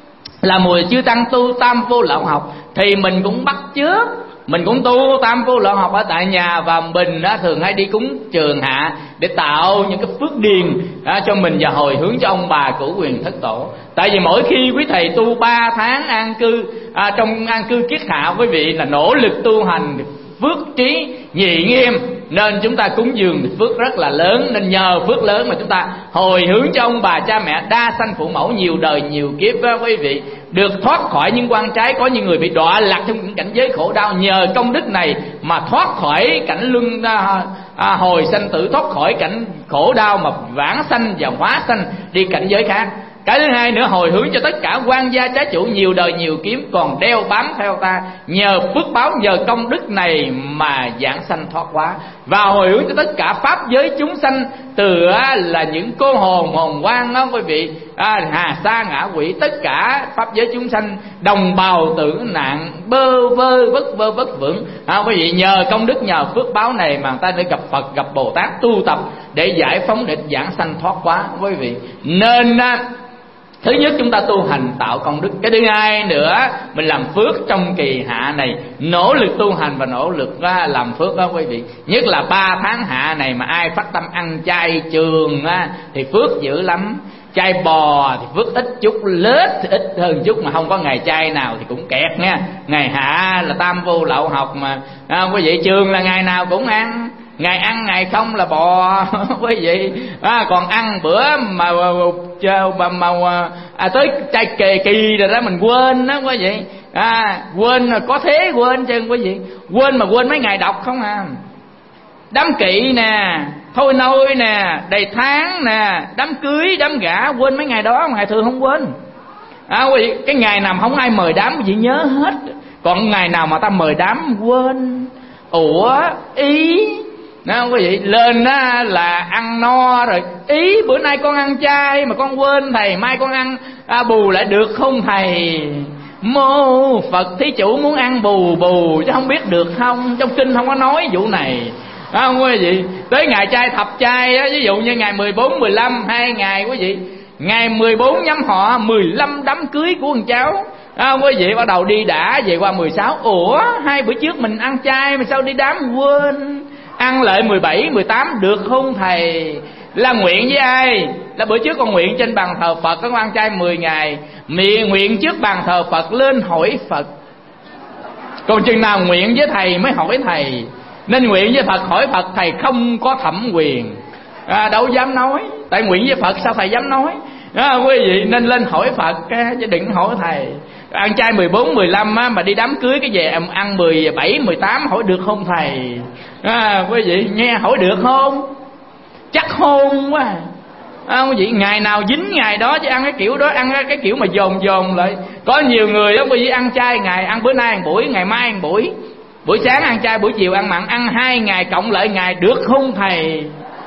là mùa chư tăng tu tam vô lậu học, thì mình cũng bắt chước, mình cũng tu tam vô lậu học ở tại nhà. Và mình đó, thường hay đi cúng trường hạ để tạo những cái phước điền đó, cho mình, và hồi hướng cho ông bà cửu quyền thất tổ. Tại vì mỗi khi quý thầy tu ba tháng an cư, à, trong an cư kiết hạ, quý vị là nỗ lực tu hành, phước trí nhị nghiêm, nên chúng ta cúng dường phước rất là lớn. Nên nhờ phước lớn mà chúng ta hồi hướng cho ông bà cha mẹ đa sanh phụ mẫu nhiều đời nhiều kiếp đó, quý vị, được thoát khỏi những quan trái. Có những người bị đọa lạc trong những cảnh giới khổ đau, nhờ công đức này mà thoát khỏi cảnh luân à, à, hồi sanh tử, thoát khỏi cảnh khổ đau mà vãng sanh và hóa sanh đi cảnh giới khác. Cái thứ hai nữa, hồi hướng cho tất cả quan gia trái chủ nhiều đời nhiều kiếm còn đeo bám theo ta, nhờ phước báo, nhờ công đức này mà giảng sanh thoát hóa. Và hồi hướng cho tất cả pháp giới chúng sanh, từ á, là những cô hồn hồn quan đó quý vị, à, hà sa ngã quỷ, tất cả pháp giới chúng sanh đồng bào tử nạn bơ vơ vất vơ vất vưởng. À, quý vị, nhờ công đức nhờ phước báo này mà người ta để gặp Phật gặp Bồ Tát, tu tập để giải phóng, để giảng sanh thoát hóa quý vị. Nên á, thứ nhất chúng ta tu hành tạo công đức. Cái thứ hai nữa, mình làm phước trong kỳ hạ này, nỗ lực tu hành và nỗ lực á, làm phước đó quý vị. Nhất là ba tháng hạ này mà ai phát tâm ăn chay trường á, thì phước dữ lắm. Chay bò thì phước ít chút, lết thì ít hơn chút, mà không có ngày chay nào thì cũng kẹt nha. Ngày hạ là tam vô lậu học mà, à, quý vị, trường là ngày nào cũng ăn, ngày ăn ngày không là bò quý vị. À, còn ăn bữa mà mà, mà à, tới chay kỳ kỳ rồi đó mình quên đó quý vị. À, quên có thế quên chứ quý vị, quên mà quên mấy ngày đọc không à. Đám kỵ nè, thôi nôi nè, đầy tháng nè, đám cưới đám gả, quên mấy ngày đó mà ngày thường không quên. À, quý vị, cái ngày nào không ai mời đám quý vị nhớ hết, còn ngày nào mà ta mời đám quên. Ủa ý Nói không quý vị, lên á là ăn no rồi, ý bữa nay con ăn chay mà con quên thầy, mai con ăn à, bù lại được không thầy? Mô Phật thí chủ muốn ăn bù bù chứ không biết được không, trong kinh không có nói vụ này. Đó không quý vị, tới ngày chay thập chay á, ví dụ như ngày mười bốn, mười lăm, hai ngày quý vị. Ngày mười bốn nhắm họ, mười lăm đám cưới của con cháu. Đó không quý vị, bắt đầu đi đã về qua mười sáu. Ủa hai bữa trước mình ăn chay mà sao đi đám quên? Ăn lại mười bảy, mười tám được không thầy? Là nguyện với ai? Là bữa trước con nguyện trên bàn thờ Phật, con ăn chay mười ngày. Miệng nguyện trước bàn thờ Phật lên hỏi Phật. Còn chừng nào nguyện với thầy mới hỏi thầy. Nên nguyện với Phật hỏi Phật, thầy không có thẩm quyền, à, đâu dám nói. Tại nguyện với Phật sao thầy dám nói? Đó, quý vị nên lên hỏi Phật chứ đừng hỏi thầy. Ăn chay mười bốn, mười lăm á, mà đi đám cưới cái về ăn mười bảy, mười tám hỏi được không thầy? À, quý vị nghe hỏi được không? Chắc hôn quá. À, quý vị ngày nào dính ngày đó chứ ăn cái kiểu đó, ăn cái kiểu mà dồn dồn lại. Có nhiều người đó quý vị ăn chay ngày ăn bữa nay một buổi, ngày mai một buổi. Buổi sáng ăn chay, buổi chiều ăn mặn, ăn hai ngày cộng lại ngày được không thầy?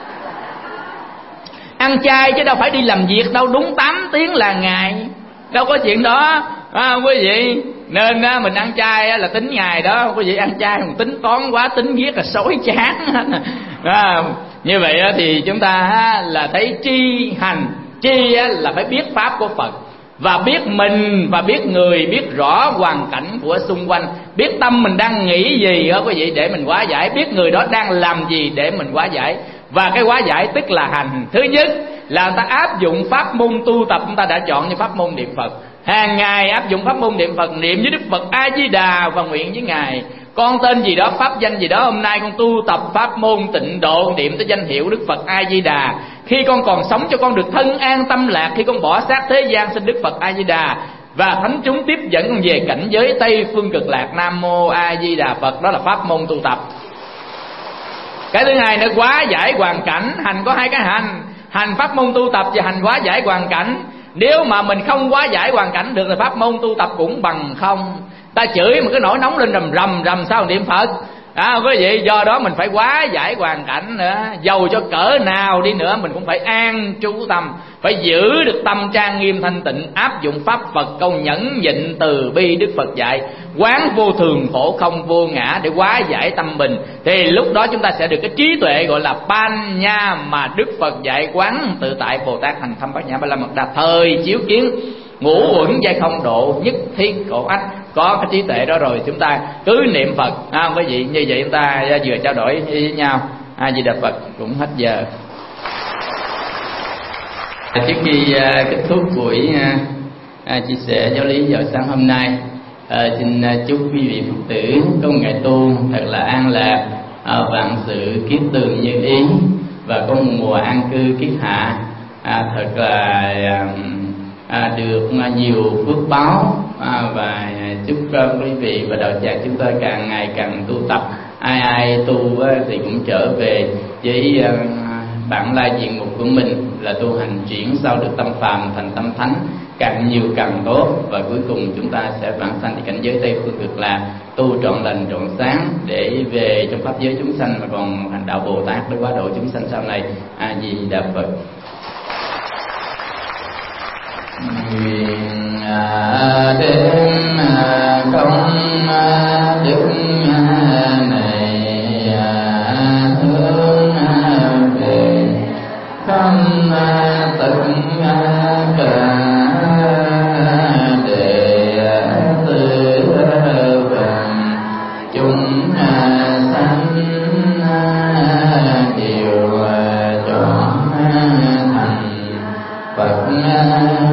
Ăn chay chứ đâu phải đi làm việc đâu, đúng tám tiếng là ngày, đâu có chuyện đó. À, quý vị nên á, mình ăn chay á, là tính ngày đó. Quý vị ăn chay mình tính toán quá, tính viết là sói chán. À, như vậy á, thì chúng ta á, là thấy tri hành. Tri á, là phải biết pháp của Phật, và biết mình và biết người, biết rõ hoàn cảnh của xung quanh, biết tâm mình đang nghĩ gì đó quý vị để mình hóa giải, biết người đó đang làm gì để mình hóa giải. Và cái hóa giải tức là hành. Thứ nhất là người ta áp dụng pháp môn tu tập chúng ta đã chọn như pháp môn niệm Phật. Hàng ngày áp dụng pháp môn niệm Phật, niệm với Đức Phật A Di Đà và nguyện với Ngài, con tên gì đó, pháp danh gì đó, hôm nay con tu tập pháp môn tịnh độ, niệm tới danh hiệu Đức Phật A Di Đà. Khi con còn sống cho con được thân an tâm lạc, khi con bỏ xác thế gian xin Đức Phật A Di Đà và thánh chúng tiếp dẫn con về cảnh giới Tây phương cực lạc. Nam mô A Di Đà Phật. Đó là pháp môn tu tập. Cái thứ hai nữa, hóa giải hoàn cảnh. Hành có hai cái hành, hành pháp môn tu tập và hành hóa giải hoàn cảnh. Nếu mà mình không hóa giải hoàn cảnh được thì pháp môn tu tập cũng bằng không. Ta chửi mà cái nổi nóng lên rầm rầm rầm sao niệm Phật? À, quý vị, do đó mình phải hóa giải hoàn cảnh nữa. Dầu cho cỡ nào đi nữa mình cũng phải an trú tâm, phải giữ được tâm trang nghiêm thanh tịnh, áp dụng pháp Phật câu nhẫn nhịn từ bi Đức Phật dạy, quán vô thường khổ không vô ngã để hóa giải tâm mình. Thì lúc đó chúng ta sẽ được cái trí tuệ gọi là pan nha mà Đức Phật dạy, quán tự tại Bồ Tát hành thâm bát nhã ba la mật đa, thời chiếu kiến ngũ uẩn giai không độ, nhất thiết cổ ách. Có cái trí tuệ đó rồi chúng ta cứ niệm Phật. À, quý vị, như vậy chúng ta vừa trao đổi với nhau. A Di Đà Phật. Cũng hết giờ. Trước khi uh, kết thúc buổi uh, uh, chia sẻ giáo lý vào sáng hôm nay, uh, xin uh, chúc quý vị Phật tử có một ngày tu thật là an lạc, uh, vạn sự kiết tường như ý, và có một mùa an cư kiết hạ, uh, thật là uh, À, được nhiều phước báo, à, và chúc uh, quý vị và đạo tràng chúng ta càng ngày càng tu tập. Ai ai tu uh, thì cũng trở về với uh, bản lai diện mục của mình là tu hành chuyển sau được tâm phàm thành tâm thánh, càng nhiều càng tốt, và cuối cùng chúng ta sẽ vãng sanh cảnh giới Tây phương cực lạc, tu trọn lành trọn sáng để về trong pháp giới chúng sanh, mà còn hành đạo Bồ Tát để hóa độ chúng sanh sau này. A Di Đà Phật. Nguyện đêm không đức này hướng về không tất cả đệ tử vàng chúng sanh đều trọn thành Phật